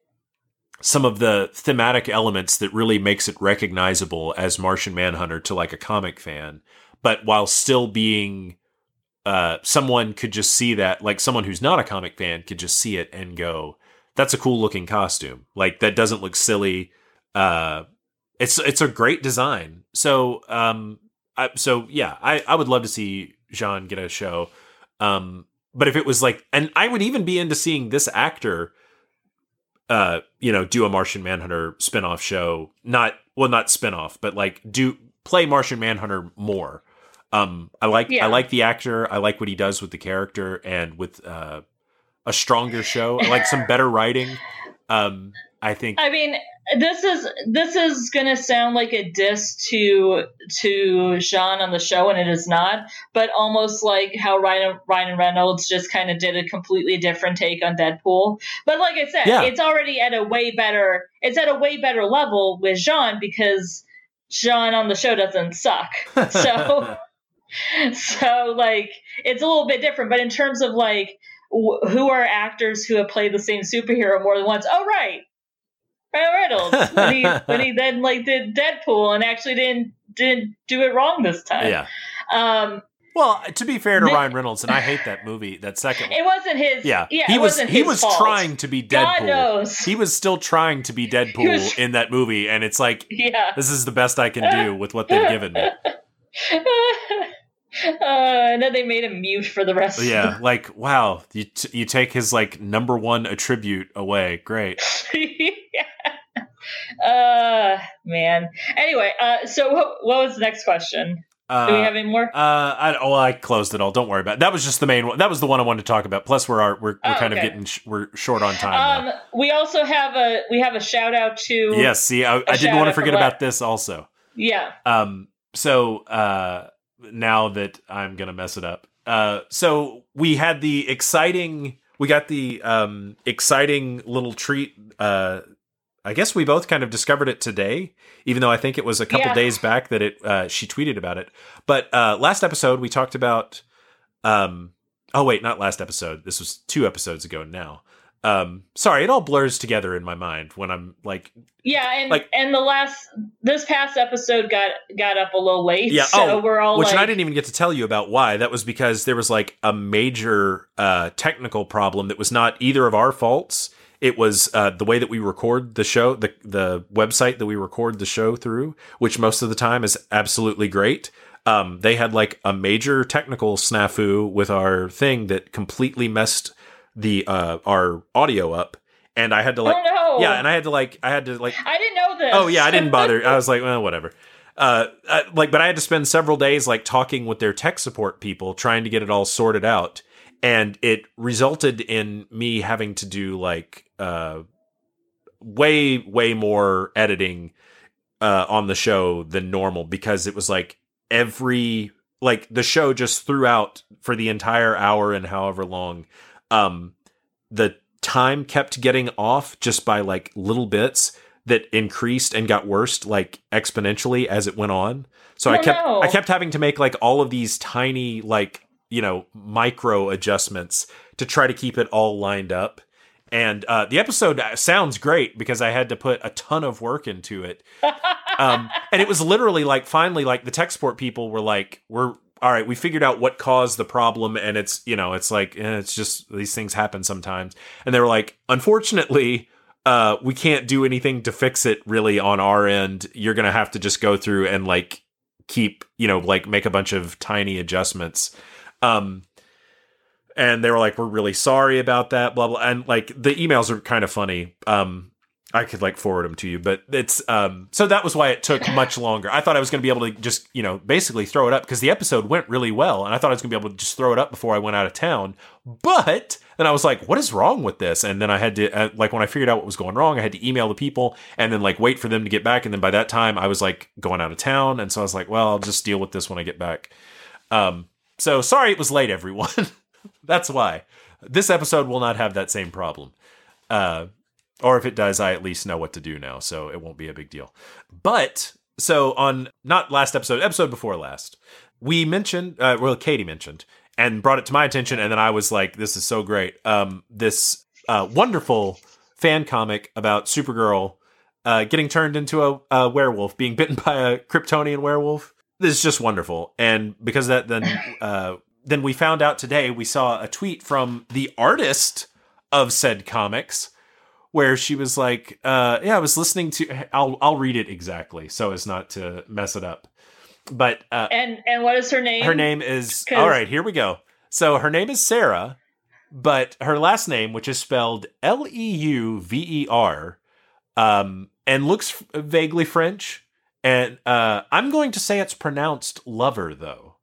some of the thematic elements that really makes it recognizable as Martian Manhunter to like a comic fan, but while still being, uh, someone could just see that, like someone who's not a comic fan could just see it and go, that's a cool looking costume. Like that doesn't look silly. Uh, it's, it's a great design. So, um, I, so yeah, I, I would love to see Jean get a show. Um, but if it was like, and I would even be into seeing this actor, Uh, you know, do a Martian Manhunter spinoff show. Not well, not spinoff, but like do play Martian Manhunter more. Um, I like yeah. I like the actor. I like what he does with the character and with uh, a stronger show. I like some better writing. Um, I think. I mean, this is this is gonna sound like a diss to to Jean on the show, and it is not. But almost like how Ryan Ryan Reynolds just kind of did a completely different take on Deadpool. But like I said, yeah. it's already at a way better. It's at a way better level with Jean because Jean on the show doesn't suck. So so like it's a little bit different. But in terms of like wh- who are actors who have played the same superhero more than once? Oh right. Ryan Reynolds when he when he then like did Deadpool and actually didn't didn't do it wrong this time. Yeah. Um, well, to be fair to the, Ryan Reynolds, and I hate that movie, that second one. It wasn't his. Yeah, yeah he it was wasn't he his was fault. trying to be Deadpool. God knows. He was still trying to be Deadpool was, in that movie, and it's like, yeah. this is the best I can do with what they've given me. Uh, and then they made him mute for the rest. Yeah, of like wow, you t- you take his like number one attribute away. Great. yeah. Uh man. Anyway, uh, so what, what was the next question? Uh, Do we have any more? Uh, I, oh, I closed it all. Don't worry about it. That was just the main one. That was the one I wanted to talk about. Plus, we're our, we're, we're oh, kind okay. of getting sh- we're short on time. Um, now. we also have a we have a shout out to. Yes, see, I, I didn't want to forget about this also. Yeah. Um. So, uh, now that I'm gonna mess it up, uh, so we had the exciting. We got the um exciting little treat. Uh. I guess we both kind of discovered it today, even though I think it was a couple yeah. days back that it uh, she tweeted about it. But uh, last episode we talked about. Um, oh wait, not last episode. This was two episodes ago now. Um, sorry, it all blurs together in my mind when I'm like, yeah, and like, and the last this past episode got got up a little late. Yeah, so oh, we're all which like, I didn't even get to tell you about why. That was because there was like a major uh, technical problem that was not either of our faults. It was uh, the way that we record the show, the the website that we record the show through, which most of the time is absolutely great. Um, they had like a major technical snafu with our thing that completely messed the uh our audio up, and I had to like oh no yeah and I had to like I had to like I didn't know this. Oh yeah, I didn't bother. I was like, well, whatever. Uh, I, like, but I had to spend several days like talking with their tech support people, trying to get it all sorted out, and it resulted in me having to do like uh, way way more editing uh, on the show than normal, because it was like every like the show just threw out for the entire hour and however long. Um, the time kept getting off just by like little bits that increased and got worse like exponentially as it went on. So oh, I kept no. I kept having to make like all of these tiny like, you know, micro adjustments to try to keep it all lined up. And uh, the episode sounds great because I had to put a ton of work into it. Um, and it was literally like finally like the tech support people were like, we're all right, we figured out what caused the problem, and it's, you know, it's like, eh, it's just, these things happen sometimes. And they were like, unfortunately, uh, we can't do anything to fix it really on our end. You're going to have to just go through and like keep, you know, like make a bunch of tiny adjustments. Um, and they were like, we're really sorry about that, blah, blah. And like the emails are kind of funny. Um, I could like forward them to you, but it's, um, so that was why it took much longer. I thought I was going to be able to just, you know, basically throw it up because the episode went really well. And I thought I was going to be able to just throw it up before I went out of town. But then I was like, what is wrong with this? And then I had to, uh, like, when I figured out what was going wrong, I had to email the people and then like wait for them to get back. And then by that time I was like going out of town. And so I was like, well, I'll just deal with this when I get back. Um, so sorry it was late, everyone. That's why this episode will not have that same problem. Uh, Or if it does, I at least know what to do now, so it won't be a big deal. But, so on, not last episode, episode before last, we mentioned, uh, well, Katie mentioned, and brought it to my attention, and then I was like, this is so great. Um, this uh, wonderful fan comic about Supergirl uh, getting turned into a, a werewolf, being bitten by a Kryptonian werewolf. This is just wonderful. And because of that, then, uh, then we found out today, we saw a tweet from the artist of said comics, where she was like, uh, yeah, I was listening to, I'll I'll read it exactly so as not to mess it up. But uh, and and what is her name? Her name is, all right, here we go. So her name is Sarah, but her last name, which is spelled L E U V E R, um, and looks vaguely French. And uh, I'm going to say it's pronounced lover, though,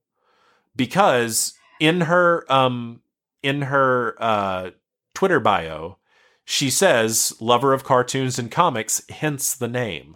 because in her um, in her uh, Twitter bio, she says, lover of cartoons and comics, hence the name.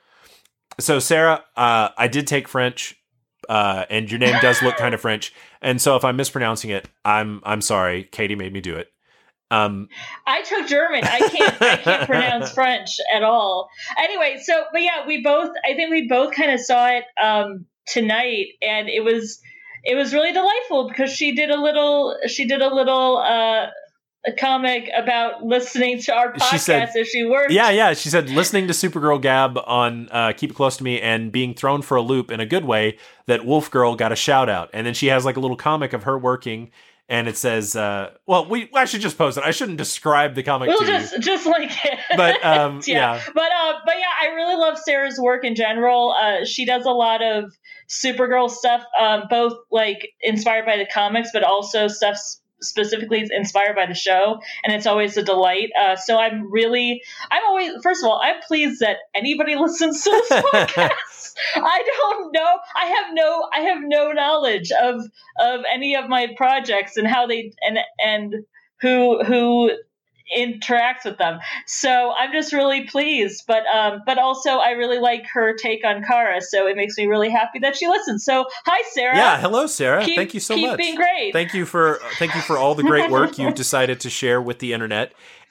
So, Sarah, uh, I did take French, uh, and your name does look kind of French. And so if I'm mispronouncing it, I'm I'm sorry. Katie made me do it. Um, I took German. I can't I can't pronounce French at all. Anyway, so, but yeah, we both, I think we both kind of saw it um, tonight, and it was, it was really delightful because she did a little, she did a little, uh, a comic about listening to our podcast said, as she worked. Yeah, yeah. She said listening to Supergirl Gab on uh, Keep It Close to Me and being thrown for a loop in a good way that Wolf Girl got a shout out. And then she has like a little comic of her working, and it says, uh, well, we I should just post it. I shouldn't describe the comic we'll to just, you. just like it. But um, yeah. yeah. But, uh, but yeah, I really love Sarah's work in general. Uh, she does a lot of Supergirl stuff, um, both like inspired by the comics, but also stuff specifically inspired by the show, and it's always a delight. Uh, so I'm really, I'm always, first of all, I'm pleased that anybody listens to this podcast. I don't know, I have no, I have no knowledge of of any of my projects and how they and and who who interacts with them. So I'm just really pleased, but um, but also I really like her take on Kara, so it makes me really happy that she listens. So hi, Sarah. Yeah, hello, Sarah. Keep, thank you so keep much. Keep being great. Thank you for thank you for all the great work you've decided to share with the internet.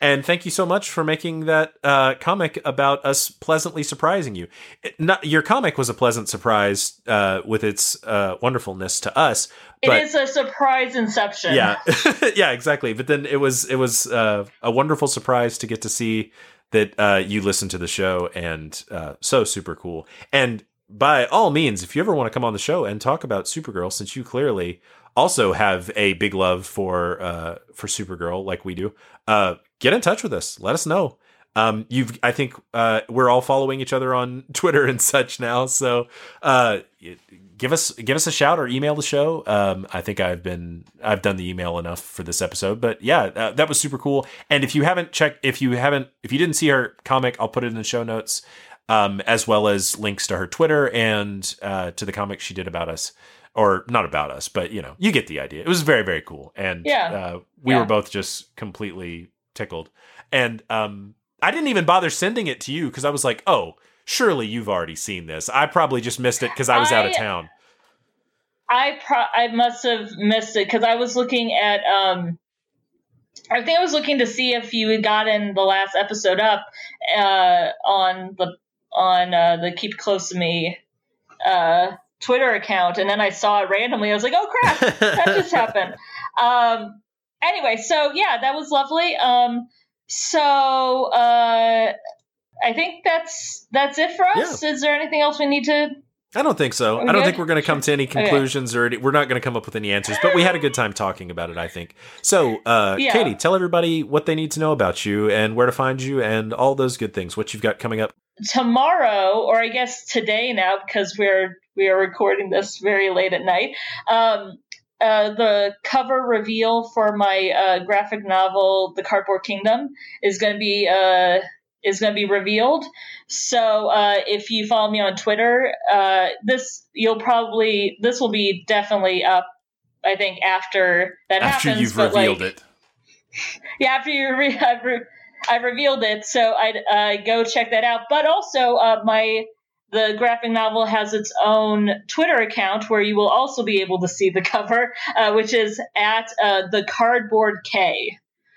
And thank you so much for making that uh, comic about us pleasantly surprising you. It, not, your comic was a pleasant surprise uh, with its uh, wonderfulness to us. But, it is a surprise inception. Yeah, yeah, exactly. But then it was it was uh, a wonderful surprise to get to see that uh, you listened to the show, and uh, so super cool. And by all means, if you ever want to come on the show and talk about Supergirl, since you clearly also have a big love for uh, for Supergirl like we do, uh, get in touch with us. Let us know. Um, you've, I think, uh, we're all following each other on Twitter and such now. So, uh, give us, give us a shout or email the show. Um, I think I've been, I've done the email enough for this episode, but yeah, uh, that was super cool. And if you haven't checked, if you haven't, if you didn't see her comic, I'll put it in the show notes, um, as well as links to her Twitter and, uh, to the comic she did about us. Or not about us, but you know, you get the idea. It was very, very cool. And, yeah. uh, we yeah. were both just completely tickled. And, um, I didn't even bother sending it to you because I was like, oh, surely you've already seen this. I probably just missed it because I was I, out of town. I pro- I must have missed it because I was looking at, um, I think I was looking to see if you had gotten the last episode up uh, on the on uh, the Keep Close to Me uh, Twitter account. And then I saw it randomly. I was like, oh, crap, that just happened. Um, anyway, so, yeah, that was lovely. Um So uh, I think that's that's it for us. Yeah. Is there anything else we need to? I don't think so. I don't good? think we're going to come to any conclusions okay. or any, we're not going to come up with any answers. But we had a good time talking about it, I think. So, uh, yeah. Katie, tell everybody what they need to know about you and where to find you and all those good things. What you've got coming up tomorrow, or I guess today now, because we're we are recording this very late at night. Um, Uh, the cover reveal for my uh, graphic novel, The Cardboard Kingdom, is going to be uh, is going to be revealed. So uh, if you follow me on Twitter, uh, this you'll probably this will be definitely up. I think after that after happens. After you've revealed like, it. Yeah, after you re- I've, re- I've revealed it, so I'd uh, go check that out. But also, uh, my The graphic novel has its own Twitter account where you will also be able to see the cover, uh, which is at uh, the Cardboard K.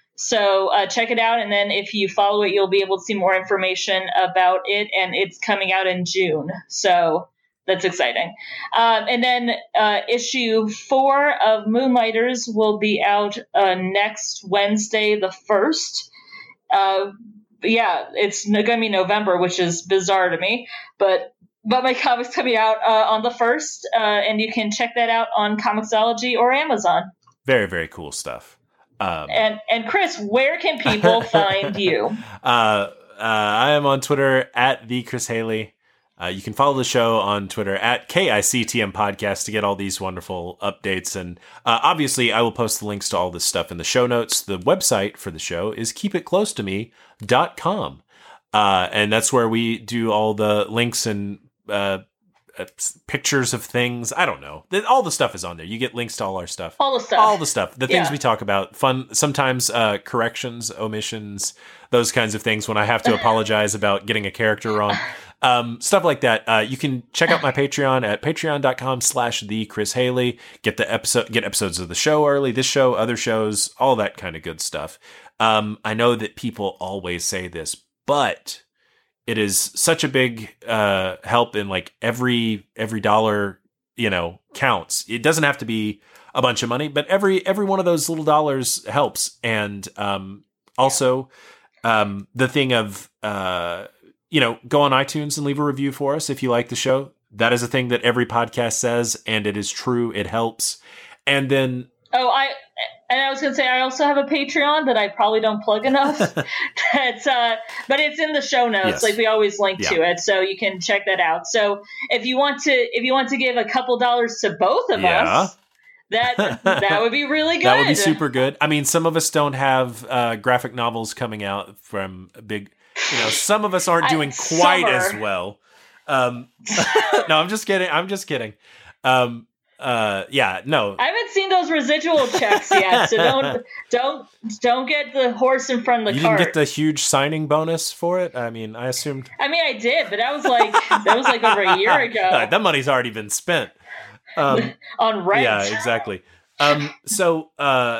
So uh, check it out, and then if you follow it, you'll be able to see more information about it, and it's coming out in June. So that's exciting. Um, and then uh, issue four of Moonlighters will be out uh, next Wednesday, the first. Uh, Yeah, it's going to be November, which is bizarre to me. But but my comic's coming out uh, on the first, uh, and you can check that out on Comixology or Amazon. Very, very cool stuff. Um, and and Chris, where can people find you? Uh, uh, I am on Twitter at the Chris Haley. Uh, you can follow the show on Twitter at K I C T M Podcast to get all these wonderful updates. And uh, obviously, I will post the links to all this stuff in the show notes. The website for the show is keep it close to me dot com. Uh, and that's where we do all the links and uh, uh, pictures of things. I don't know. All the stuff is on there. You get links to all our stuff. All the stuff. All the stuff. The things yeah. we talk about. Fun. Sometimes uh, corrections, omissions, those kinds of things when I have to apologize about getting a character wrong. Um, stuff like that. Uh, you can check out my Patreon at patreon.com slash the Chris Haley. Get the episode, get episodes of the show early, this show, other shows, all that kind of good stuff. Um, I know that people always say this, but it is such a big, uh, help in like every, every dollar, you know, counts. It doesn't have to be a bunch of money, but every, every one of those little dollars helps. And, um, also, um, the thing of, uh, you know, go on iTunes and leave a review for us if you like the show. That is a thing that every podcast says, and it is true. It helps. And then... Oh, I... And I was going to say, I also have a Patreon that I probably don't plug enough. That's, uh, but it's in the show notes. Yes. Like we always link yeah. to it. So you can check that out. So if you want to, if you want to give a couple dollars to both of yeah. us, that, that would be really good. That would be super good. I mean, some of us don't have uh, graphic novels coming out from a big... You know, some of us aren't doing I, quite summer. as well. Um, no, I'm just kidding. I'm just kidding. Um, uh, yeah, no. I haven't seen those residual checks yet, so don't don't don't get the horse in front of the you cart. You didn't get the huge signing bonus for it? I mean, I assumed. I mean, I did, but that was like that was like over a year ago. Uh, that money's already been spent. Um, on rent. Yeah, exactly. Um, so. Uh,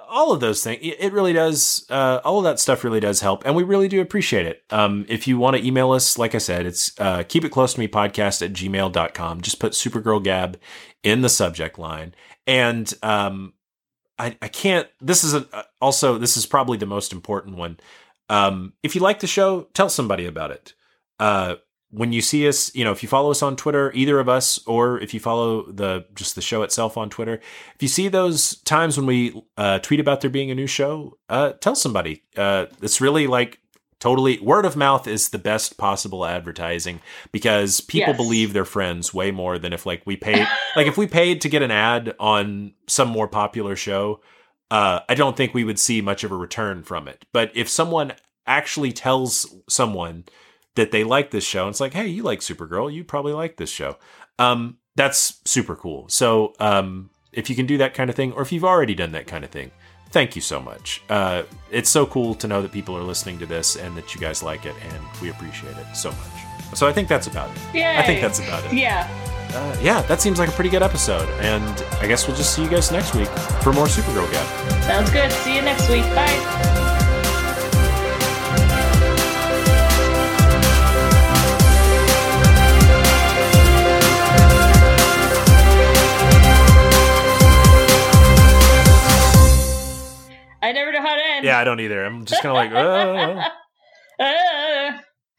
all of those things. It really does. Uh, all of that stuff really does help. And we really do appreciate it. Um, if you want to email us, like I said, it's uh, keep it close to me podcast at gmail dot com. Just put Supergirl Gab in the subject line. And um, I, I can't, this is a, also, this is probably the most important one. Um, if you like the show, tell somebody about it. Uh, when you see us, you know, if you follow us on Twitter, either of us, or if you follow the just the show itself on Twitter, if you see those times when we uh, tweet about there being a new show, uh, tell somebody. Uh, it's really like totally word of mouth is the best possible advertising, because people yes. believe their friends way more than if like we paid, like if we paid to get an ad on some more popular show, uh, I don't think we would see much of a return from it. But if someone actually tells someone that they like this show, and it's like, hey, you like Supergirl, you probably like this show. Um, that's super cool. So um, if you can do that kind of thing, or if you've already done that kind of thing, thank you so much. Uh, it's so cool to know that people are listening to this and that you guys like it, and we appreciate it so much. So I think that's about it. Yay. I think that's about it. Yeah. Uh, yeah, that seems like a pretty good episode. And I guess we'll just see you guys next week for more Supergirl Gab. Sounds good. See you next week. Bye. I never know how to end. Yeah, I don't either. I'm just kind of like, uh. uh.